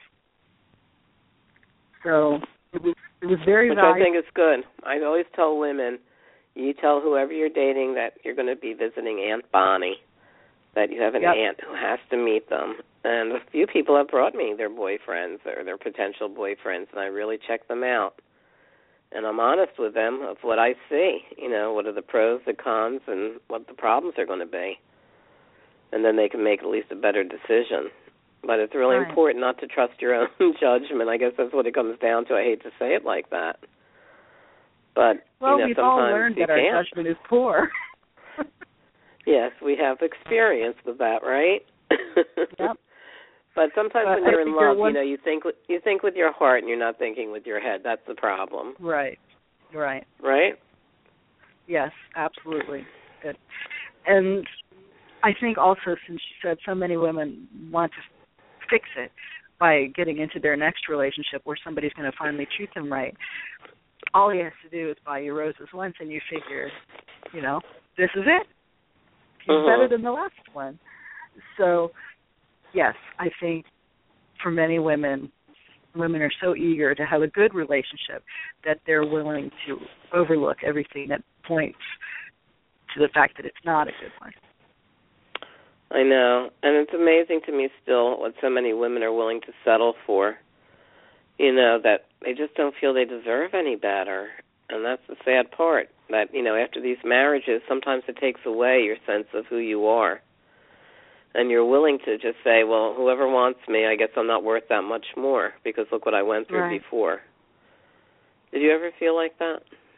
So it was very valuable. Which I think is good. I always tell women, you tell whoever you're dating that you're going to be visiting Aunt Bonnie, that you have an aunt who has to meet them. And a few people have brought me their boyfriends or their potential boyfriends, and I really check them out. And I'm honest with them of what I see, what are the pros, the cons, and what the problems are going to be. And then they can make at least a better decision. But it's really important not to trust your own judgment. I guess that's what it comes down to. I hate to say it like that. But, we've all learned that our judgment is poor. Yes, we have experience with that, right? Yep. But sometimes when you're in love, you think with your heart and you're not thinking with your head. That's the problem. Right. Right? Yes, absolutely. Good. And I think also, since you said so many women want to fix it by getting into their next relationship where somebody's going to finally treat them right, all he has to do is buy you roses once and you figure, this is it. He's better than the last one. So, yes, I think for many women are so eager to have a good relationship that they're willing to overlook everything that points to the fact that it's not a good one. I know, and it's amazing to me still what so many women are willing to settle for, that they just don't feel they deserve any better. And that's the sad part, that, after these marriages, sometimes it takes away your sense of who you are. And you're willing to just say, well, whoever wants me, I guess I'm not worth that much more, because look what I went through before. Did you ever feel like that?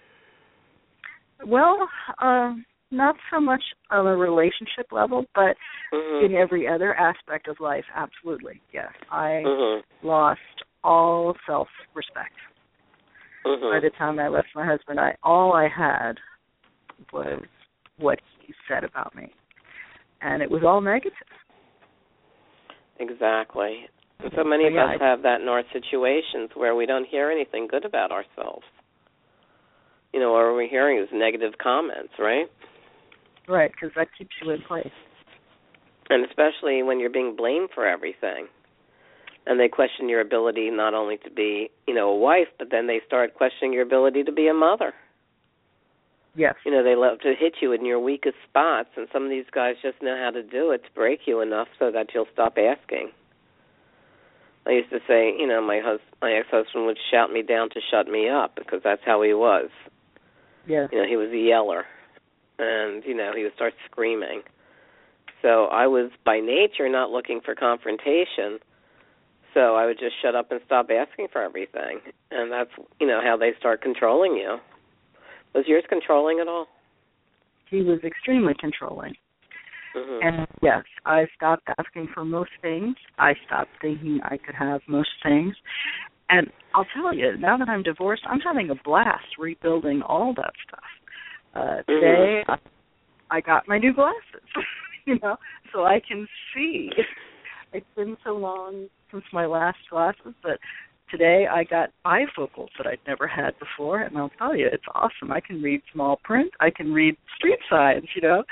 Well, not so much on a relationship level, but in every other aspect of life, absolutely, yes. I lost all self-respect. By the time I left my husband, all I had was what he said about me. And it was all negative. Exactly. And so many of us have that in our situations where we don't hear anything good about ourselves. You know, all we're hearing is negative comments, right? Right, because that keeps you in place. And especially when you're being blamed for everything. And they question your ability not only to be, you know, a wife, but then they start questioning your ability to be a mother. Yes. You know, they love to hit you in your weakest spots, and some of these guys just know how to do it to break you enough so that you'll stop asking. I used to say, you know, my ex-husband would shout me down to shut me up because that's how he was. Yeah. You know, he was a yeller, and, you know, he would start screaming. So I was, by nature, not looking for confrontation, so I would just shut up and stop asking for everything. And that's, you know, how they start controlling you. Was yours controlling at all? He was extremely controlling. Mm-hmm. And, yes, I stopped asking for most things. I stopped thinking I could have most things. And I'll tell you, now that I'm divorced, I'm having a blast rebuilding all that stuff. Today, I got my new glasses, you know, so I can see. It's been so long since my last glasses, but today I got bifocals that I'd never had before, and I'll tell you, it's awesome. I can read small print. I can read street signs, you know.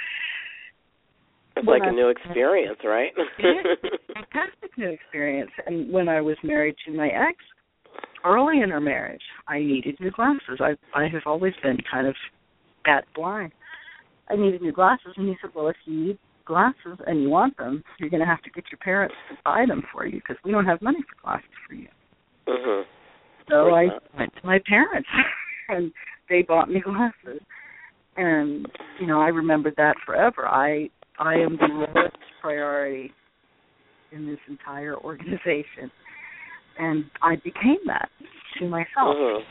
It's like a new experience, right? Fantastic new experience. And when I was married to my ex, early in our marriage, I needed new glasses. I have always been kind of bat blind. I needed new glasses, and he said, well, if you need glasses and you want them, you're going to have to get your parents to buy them for you because we don't have money for glasses for you. Mm-hmm. So I went to my parents, and they bought me glasses. And, you know, I remembered that forever. I am the lowest priority in this entire organization. And I became that to myself. Mm-hmm.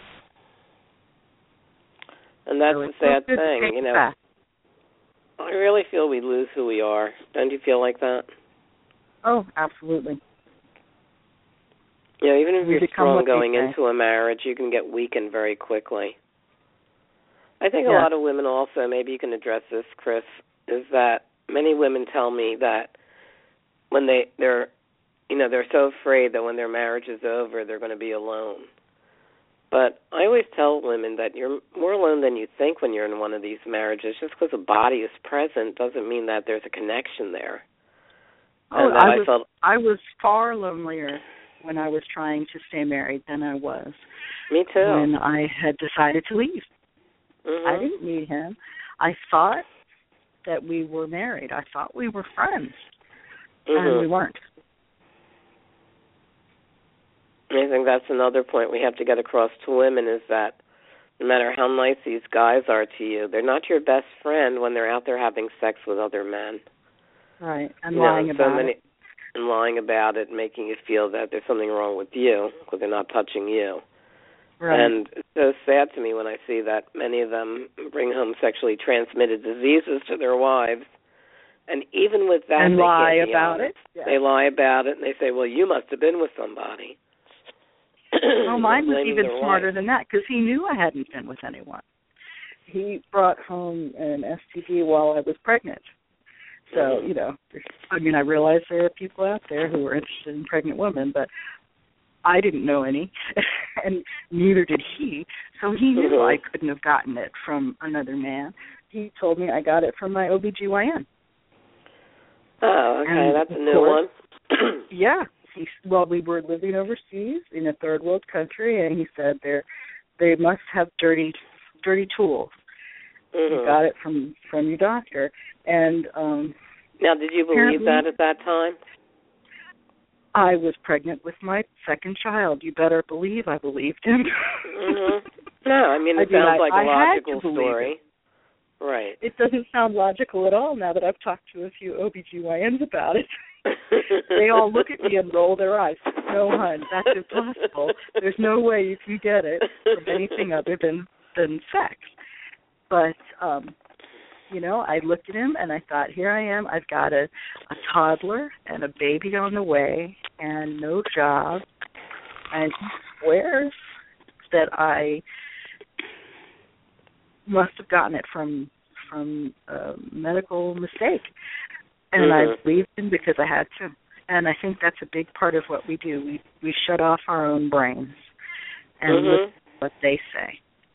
And that's the sad thing, you know. Back. I really feel we lose who we are. Don't you feel like that? Oh, absolutely. You know, even if you're strong going into a marriage, you can get weakened very quickly. I think a lot of women also, maybe you can address this, Chris, is that many women tell me that when they're so afraid that when their marriage is over, they're going to be alone. But I always tell women that you're more alone than you think when you're in one of these marriages. Just because a body is present doesn't mean that there's a connection there. Oh, I was far lonelier when I was trying to stay married than I was. Me too. When I had decided to leave. Mm-hmm. I didn't need him. I thought that we were married. I thought we were friends. Mm-hmm. And we weren't. I think that's another point we have to get across to women is that no matter how nice these guys are to you, they're not your best friend when they're out there having sex with other men. Right, and lying about it. And lying about it, making you feel that there's something wrong with you because they're not touching you. Right. And it's so sad to me when I see that many of them bring home sexually transmitted diseases to their wives. And even with that, and they lie can't be about honest. it. Yeah. They lie about it, and they say, well, you must have been with somebody. Well, mine was even smarter wife. than that because he knew I hadn't been with anyone. He brought home an STD while I was pregnant. So, you know, I mean, I realize there are people out there who are interested in pregnant women, but I didn't know any, and neither did he. So he knew I couldn't have gotten it from another man. He told me I got it from my OBGYN. Oh, okay, and that's a new one. Yeah. We were living overseas in a third world country, and he said they must have dirty tools. Mm-hmm. You got it from your doctor. And now, did you believe that at that time? I was pregnant with my second child. You better believe I believed him. Mm-hmm. No, I mean, it sounds like a logical story. Right. It doesn't sound logical at all now that I've talked to a few OBGYNs about it. They all look at me and roll their eyes. No, hon, that's impossible. There's no way you can get it from anything other than sex. But, you know, I looked at him and I thought, here I am. I've got a toddler and a baby on the way and no job. And he swears that I must have gotten it from from a medical mistake. And I believed him because I had to. And I think that's a big part of what we do. We shut off our own brains and listen to what they say.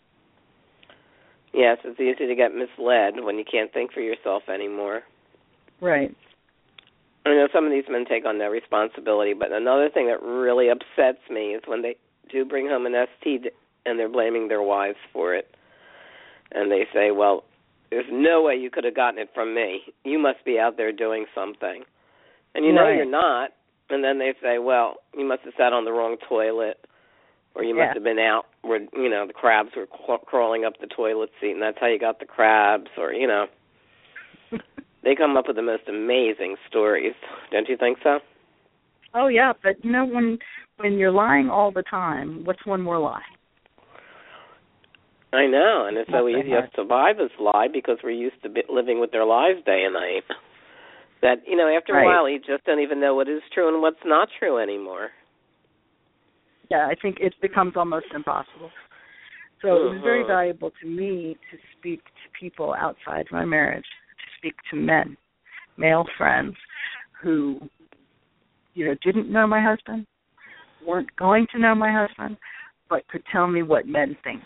Yes, it's easy to get misled when you can't think for yourself anymore. Right. I know some of these men take on that responsibility, but another thing that really upsets me is when they do bring home an STD and they're blaming their wives for it. And they say, well, there's no way you could have gotten it from me. You must be out there doing something. And you know you're not. And then they say, well, you must have sat on the wrong toilet, or you must have been out where, the crabs were crawling up the toilet seat, and that's how you got the crabs, or, They come up with the most amazing stories. Don't you think so? Oh, yeah, but, when you're lying all the time, what's one more lie? I know, and it's so easy to survive this lie because we're used to living with their lives day and night. That, after a while, you just don't even know what is true and what's not true anymore. Yeah, I think it becomes almost impossible. So it was very valuable to me to speak to people outside my marriage, to speak to men, male friends, who, didn't know my husband, weren't going to know my husband, but could tell me what men think.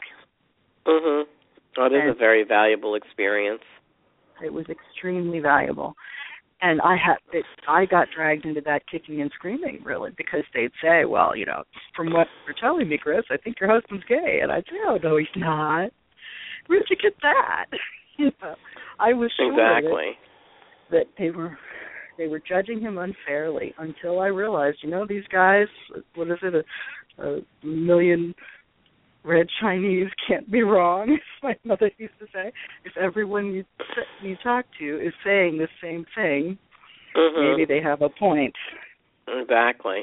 Oh, it is a very valuable experience. It was extremely valuable. And I got dragged into that kicking and screaming, really, because they'd say, well, from what you're telling me, Chris, I think your husband's gay. And I'd say, oh, no, he's not. Where'd you get that? I was sure that they were judging him unfairly until I realized, these guys, what is it, a million red Chinese can't be wrong, as my mother used to say. If everyone you talk to is saying the same thing, maybe they have a point. Exactly.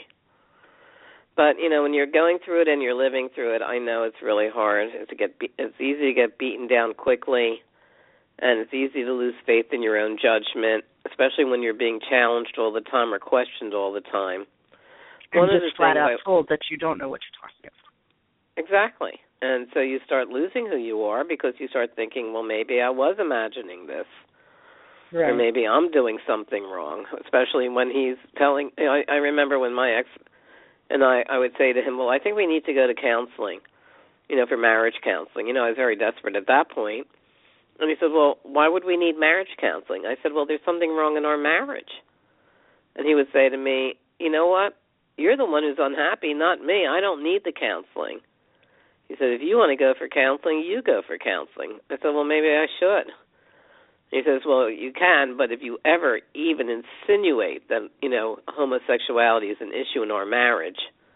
But, when you're going through it and you're living through it, I know it's really hard. It's easy to get beaten down quickly, and it's easy to lose faith in your own judgment, especially when you're being challenged all the time or questioned all the time. And just flat out told that you don't know what you're talking about. Exactly. And so you start losing who you are because you start thinking, well, maybe I was imagining this. Right. Or maybe I'm doing something wrong, especially when he's telling, I remember when my ex and I would say to him, well, I think we need to go to counseling, for marriage counseling. I was very desperate at that point. And he said, well, why would we need marriage counseling? I said, well, there's something wrong in our marriage. And he would say to me, you know what? You're the one who's unhappy, not me. I don't need the counseling. He said, if you want to go for counseling, you go for counseling. I said, well, maybe I should. He says, well, you can, but if you ever even insinuate that, homosexuality is an issue in our marriage,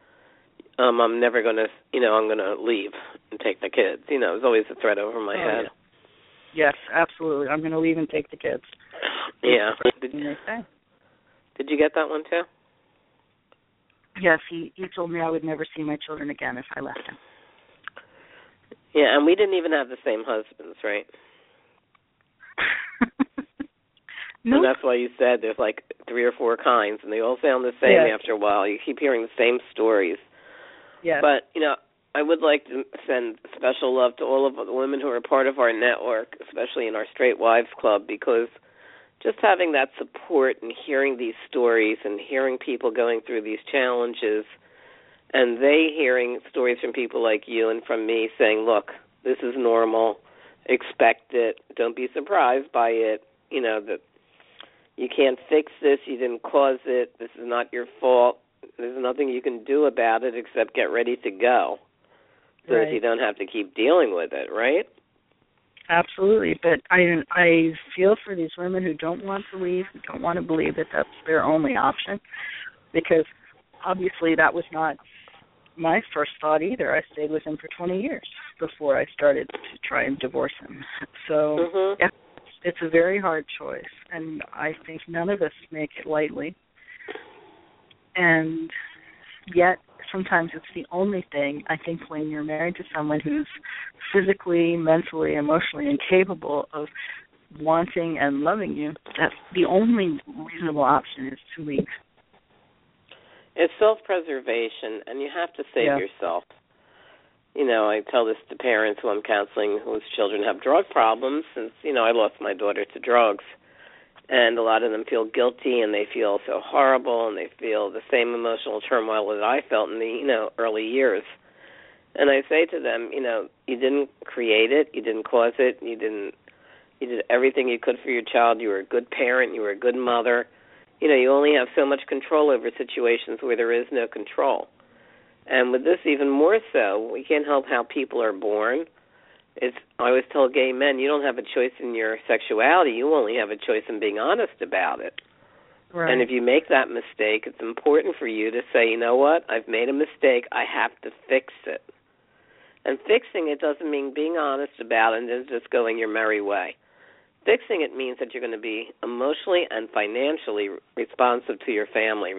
I'm never going to, I'm going to leave and take the kids. It was always a threat over my head. Yes, absolutely. I'm going to leave and take the kids. Yeah. Did you get that one, too? Yes, he told me I would never see my children again if I left him. Yeah, and we didn't even have the same husbands, right? No. And that's why you said there's like 3 or 4 kinds, and they all sound the same after a while. You keep hearing the same stories. Yes. But, I would like to send special love to all of the women who are part of our network, especially in our Straight Wives Club, because just having that support and hearing these stories and hearing people going through these challenges, and they hearing stories from people like you and from me saying, look, this is normal, expect it, don't be surprised by it, that you can't fix this, you didn't cause it, this is not your fault, there's nothing you can do about it except get ready to go so that you don't have to keep dealing with it, right? Absolutely, but I feel for these women who don't want to leave, who don't want to believe that that's their only option, because obviously that was not my first thought either. I stayed with him for 20 years before I started to try and divorce him. So it's a very hard choice, and I think none of us make it lightly. And yet sometimes it's the only thing. I think when you're married to someone who's physically, mentally, emotionally incapable of wanting and loving you, that's the only reasonable option is to leave. It's self-preservation, and you have to save yourself. I tell this to parents who I'm counseling whose children have drug problems, since, I lost my daughter to drugs. And a lot of them feel guilty, and they feel so horrible, and they feel the same emotional turmoil that I felt in the, early years. And I say to them, you didn't create it, you didn't cause it, you did everything you could for your child. You were a good parent, you were a good mother. You only have so much control over situations where there is no control. And with this even more so, we can't help how people are born. I always tell gay men, you don't have a choice in your sexuality. You only have a choice in being honest about it. Right. And if you make that mistake, it's important for you to say, you know what, I've made a mistake. I have to fix it. And fixing it doesn't mean being honest about it and just going your merry way. Fixing it means that you're going to be emotionally and financially responsible to your family.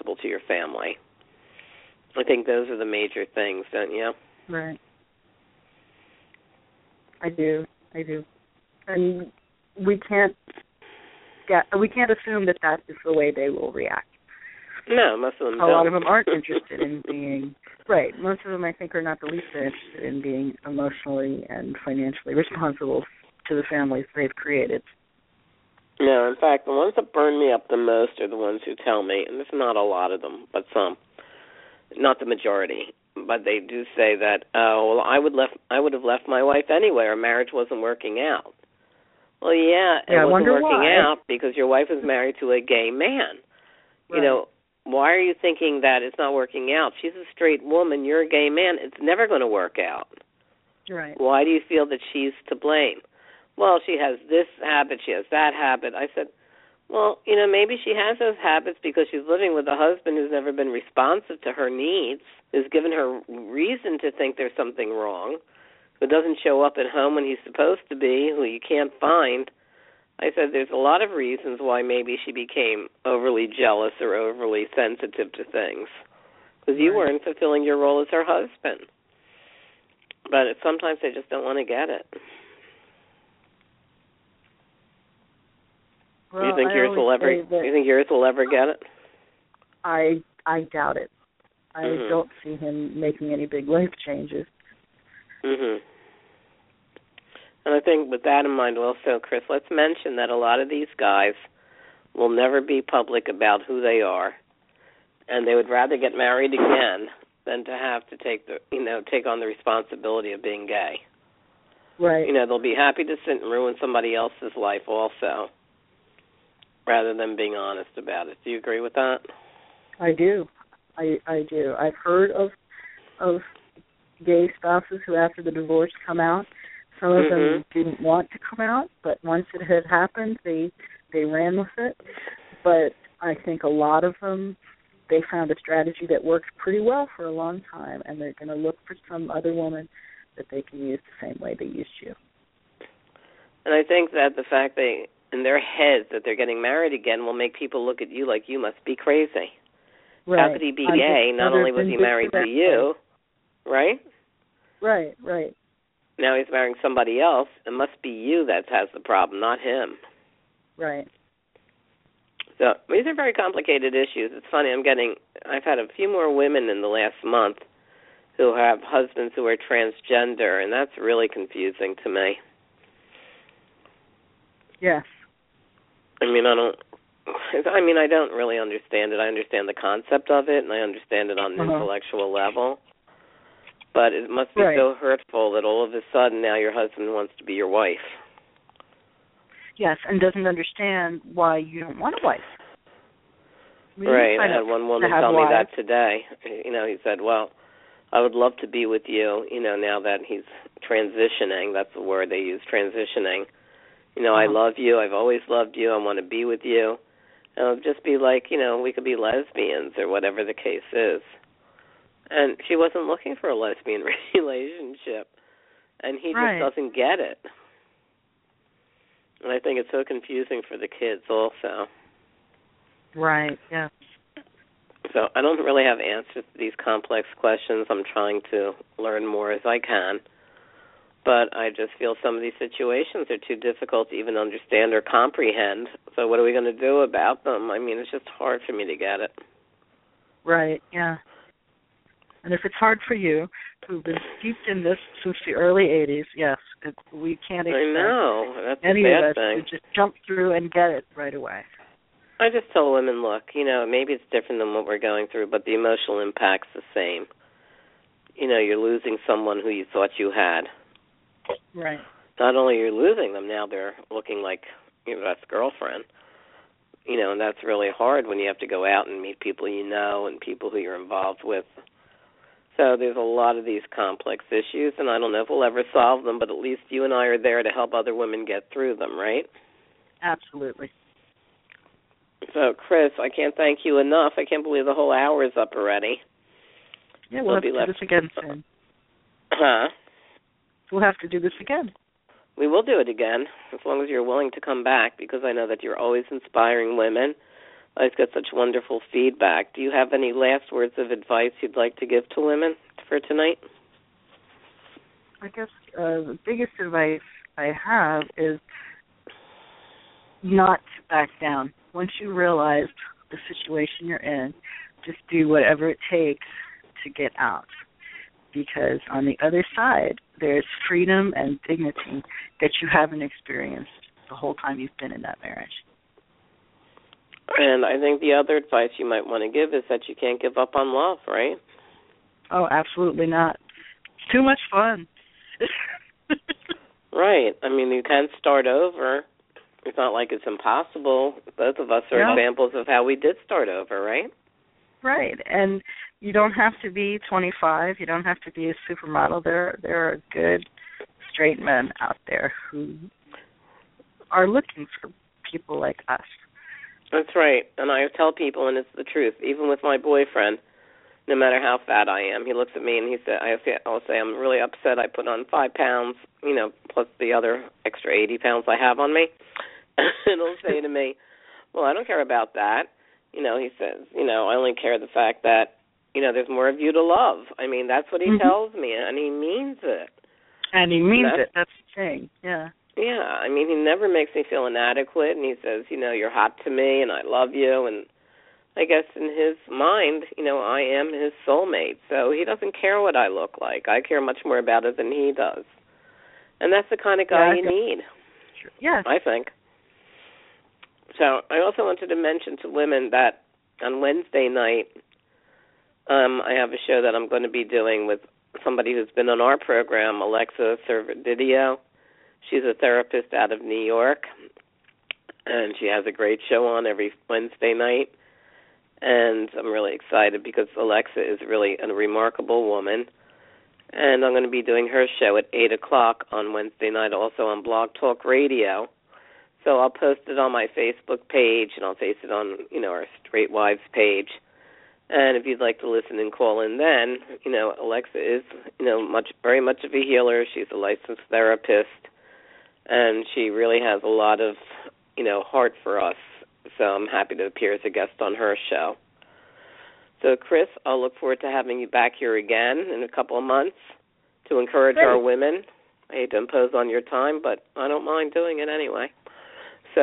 I think those are the major things, don't you? Right. I do. And we can't assume that is the way they will react. No, most of them don't. A lot of them aren't interested in being right. Most of them, I think, are not the least interested in being emotionally and financially responsible to the families they've created. No, in fact, the ones that burn me up the most are the ones who tell me, and there's not a lot of them, but some, not the majority. But they do say that, I would have left my wife anyway. Our marriage wasn't working out. Well, it wasn't working out because your wife was married to a gay man. Right. Why are you thinking that it's not working out? She's a straight woman. You're a gay man. It's never going to work out. Right. Why do you feel that she's to blame? Well, she has this habit. She has that habit. I said, well, maybe she has those habits because she's living with a husband who's never been responsive to her needs, who's given her reason to think there's something wrong, who doesn't show up at home when he's supposed to be, who you can't find. I said there's a lot of reasons why maybe she became overly jealous or overly sensitive to things, because you weren't fulfilling your role as her husband. But sometimes they just don't want to get it. Well, you think yours will ever get it? I doubt it. I don't see him making any big life changes. Mhm. And I think with that in mind also, Chris, let's mention that a lot of these guys will never be public about who they are, and they would rather get married again than to have to take on the responsibility of being gay. Right. They'll be happy to sit and ruin somebody else's life also, rather than being honest about it. Do you agree with that? I do. I do. I've heard of gay spouses who, after the divorce, come out. Some of them didn't want to come out, but once it had happened, they ran with it. But I think a lot of them, they found a strategy that works pretty well for a long time, and they're going to look for some other woman that they can use the same way they used you. And I think that the fact in their heads that they're getting married again will make people look at you like you must be crazy. Right. How could he be gay? Not only was he married to you, right? Right. Now he's marrying somebody else. It must be you that has the problem, not him. Right. So these are very complicated issues. It's funny, I've had a few more women in the last month who have husbands who are transgender, and that's really confusing to me. Yes. I don't really understand it. I understand the concept of it, and I understand it on an intellectual level. But it must be so hurtful that all of a sudden now your husband wants to be your wife. Yes, and doesn't understand why you don't want a wife. Right. I had one woman tell me that today. He said, well, I would love to be with you, now that he's transitioning. That's the word they use, transitioning. I love you. I've always loved you. I want to be with you. And it'll just be like, we could be lesbians or whatever the case is. And she wasn't looking for a lesbian relationship. And he just doesn't get it. And I think it's so confusing for the kids also. Right, yeah. So I don't really have answers to these complex questions. I'm trying to learn more as I can. But I just feel some of these situations are too difficult to even understand or comprehend. So what are we going to do about them? It's just hard for me to get it. Right, yeah. And if it's hard for you, who've been steeped in this since the early 80s, yes, we can't expect I know. That's any a of bad us thing. to just jump through and get it right away. I just tell women, look, maybe it's different than what we're going through, but the emotional impact's the same. You're losing someone who you thought you had. Right. Not only are you losing them, now they're looking like your best girlfriend. And that's really hard when you have to go out and meet people you know and people who you're involved with. So there's a lot of these complex issues, and I don't know if we'll ever solve them, but at least you and I are there to help other women get through them, right? Absolutely. So, Chris, I can't thank you enough. I can't believe the whole hour is up already. Yeah, we'll have to do this again soon. Huh? We'll have to do this again. We will do it again, as long as you're willing to come back, because I know that you're always inspiring women. I always get such wonderful feedback. Do you have any last words of advice you'd like to give to women for tonight? I guess the biggest advice I have is not to back down. Once you realize the situation you're in, just do whatever it takes to get out. Because on the other side, there's freedom and dignity that you haven't experienced the whole time you've been in that marriage. And I think the other advice you might want to give is that you can't give up on love, right? Oh, absolutely not. It's too much fun. Right. I mean, you can start over. It's not like it's impossible. Both of us are examples of how we did start over, right? Right. And you don't have to be 25. You don't have to be a supermodel. There are good straight men out there who are looking for people like us. That's right. And I tell people, and it's the truth, even with my boyfriend, no matter how fat I am, he looks at me and I'll say, I'm really upset I put on 5 pounds, plus the other extra 80 pounds I have on me. And he'll say to me, well, I don't care about that. He says, I only care the fact that, there's more of you to love. I mean, that's what he tells me, and he means it. And he means it. That's the thing, yeah. Yeah, I mean, he never makes me feel inadequate, and he says, you're hot to me, and I love you, and I guess in his mind, I am his soulmate, so he doesn't care what I look like. I care much more about it than he does. And that's the kind of guy you need, I think. So I also wanted to mention to women that on Wednesday night, I have a show that I'm going to be doing with somebody who's been on our program, Alexa Servadidio. She's a therapist out of New York, and she has a great show on every Wednesday night. And I'm really excited because Alexa is really a remarkable woman. And I'm going to be doing her show at 8 o'clock on Wednesday night, also on Blog Talk Radio. So I'll post it on my Facebook page, and I'll post it on, our Straight Wives page. And if you'd like to listen and call in then, Alexa is, very much of a healer. She's a licensed therapist, and she really has a lot of, heart for us. So I'm happy to appear as a guest on her show. So, Chris, I'll look forward to having you back here again in a couple of months to encourage our women. I hate to impose on your time, but I don't mind doing it anyway. So,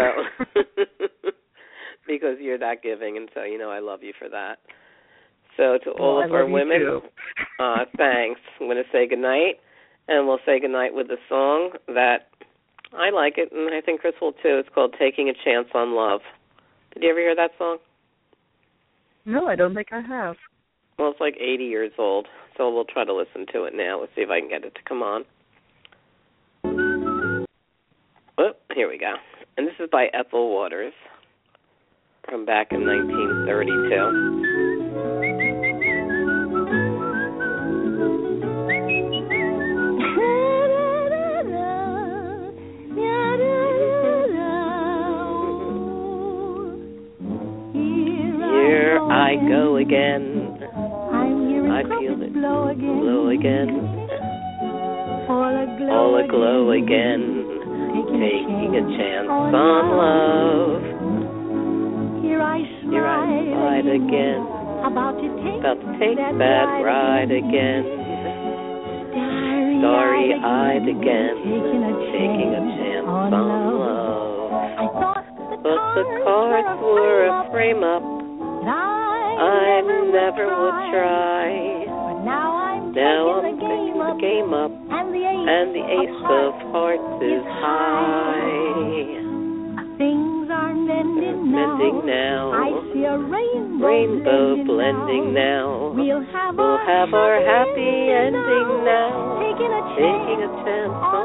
because you're that giving, and so, I love you for that. So to all of our women, thanks. I'm going to say goodnight, and we'll say goodnight with a song that I like it, and I think Chris will too. It's called Taking a Chance on Love. Did you ever hear that song? No, I don't think I have. Well, it's like 80 years old, so we'll try to listen to it now. Let's see if I can get it to come on. Oh, here we go. And this is by Ethel Waters from back in 1932. I go again. I feel it blow again. All aglow again. Taking a chance on love. Here I slide again. About to take that ride again. Starry-eyed again. Taking a chance on love. But the cards were a frame-up. I never would try. Now I'm taking the game up, and the ace of hearts is high. Things are mending now. I see a Rainbow blending now. We'll have our happy ending now. Taking a chance on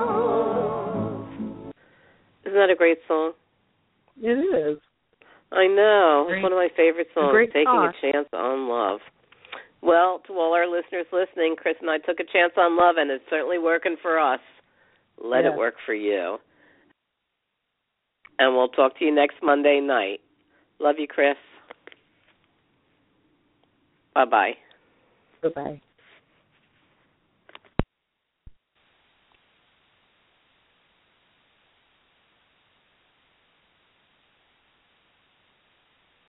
love. Isn't that a great song? It is. I know. Great. It's one of my favorite songs, Taking thought. a Chance on Love. Well, to all our listeners listening, Chris and I took a chance on love, and it's certainly working for us. Let it work for you. And we'll talk to you next Monday night. Love you, Chris. Bye-bye. Bye-bye.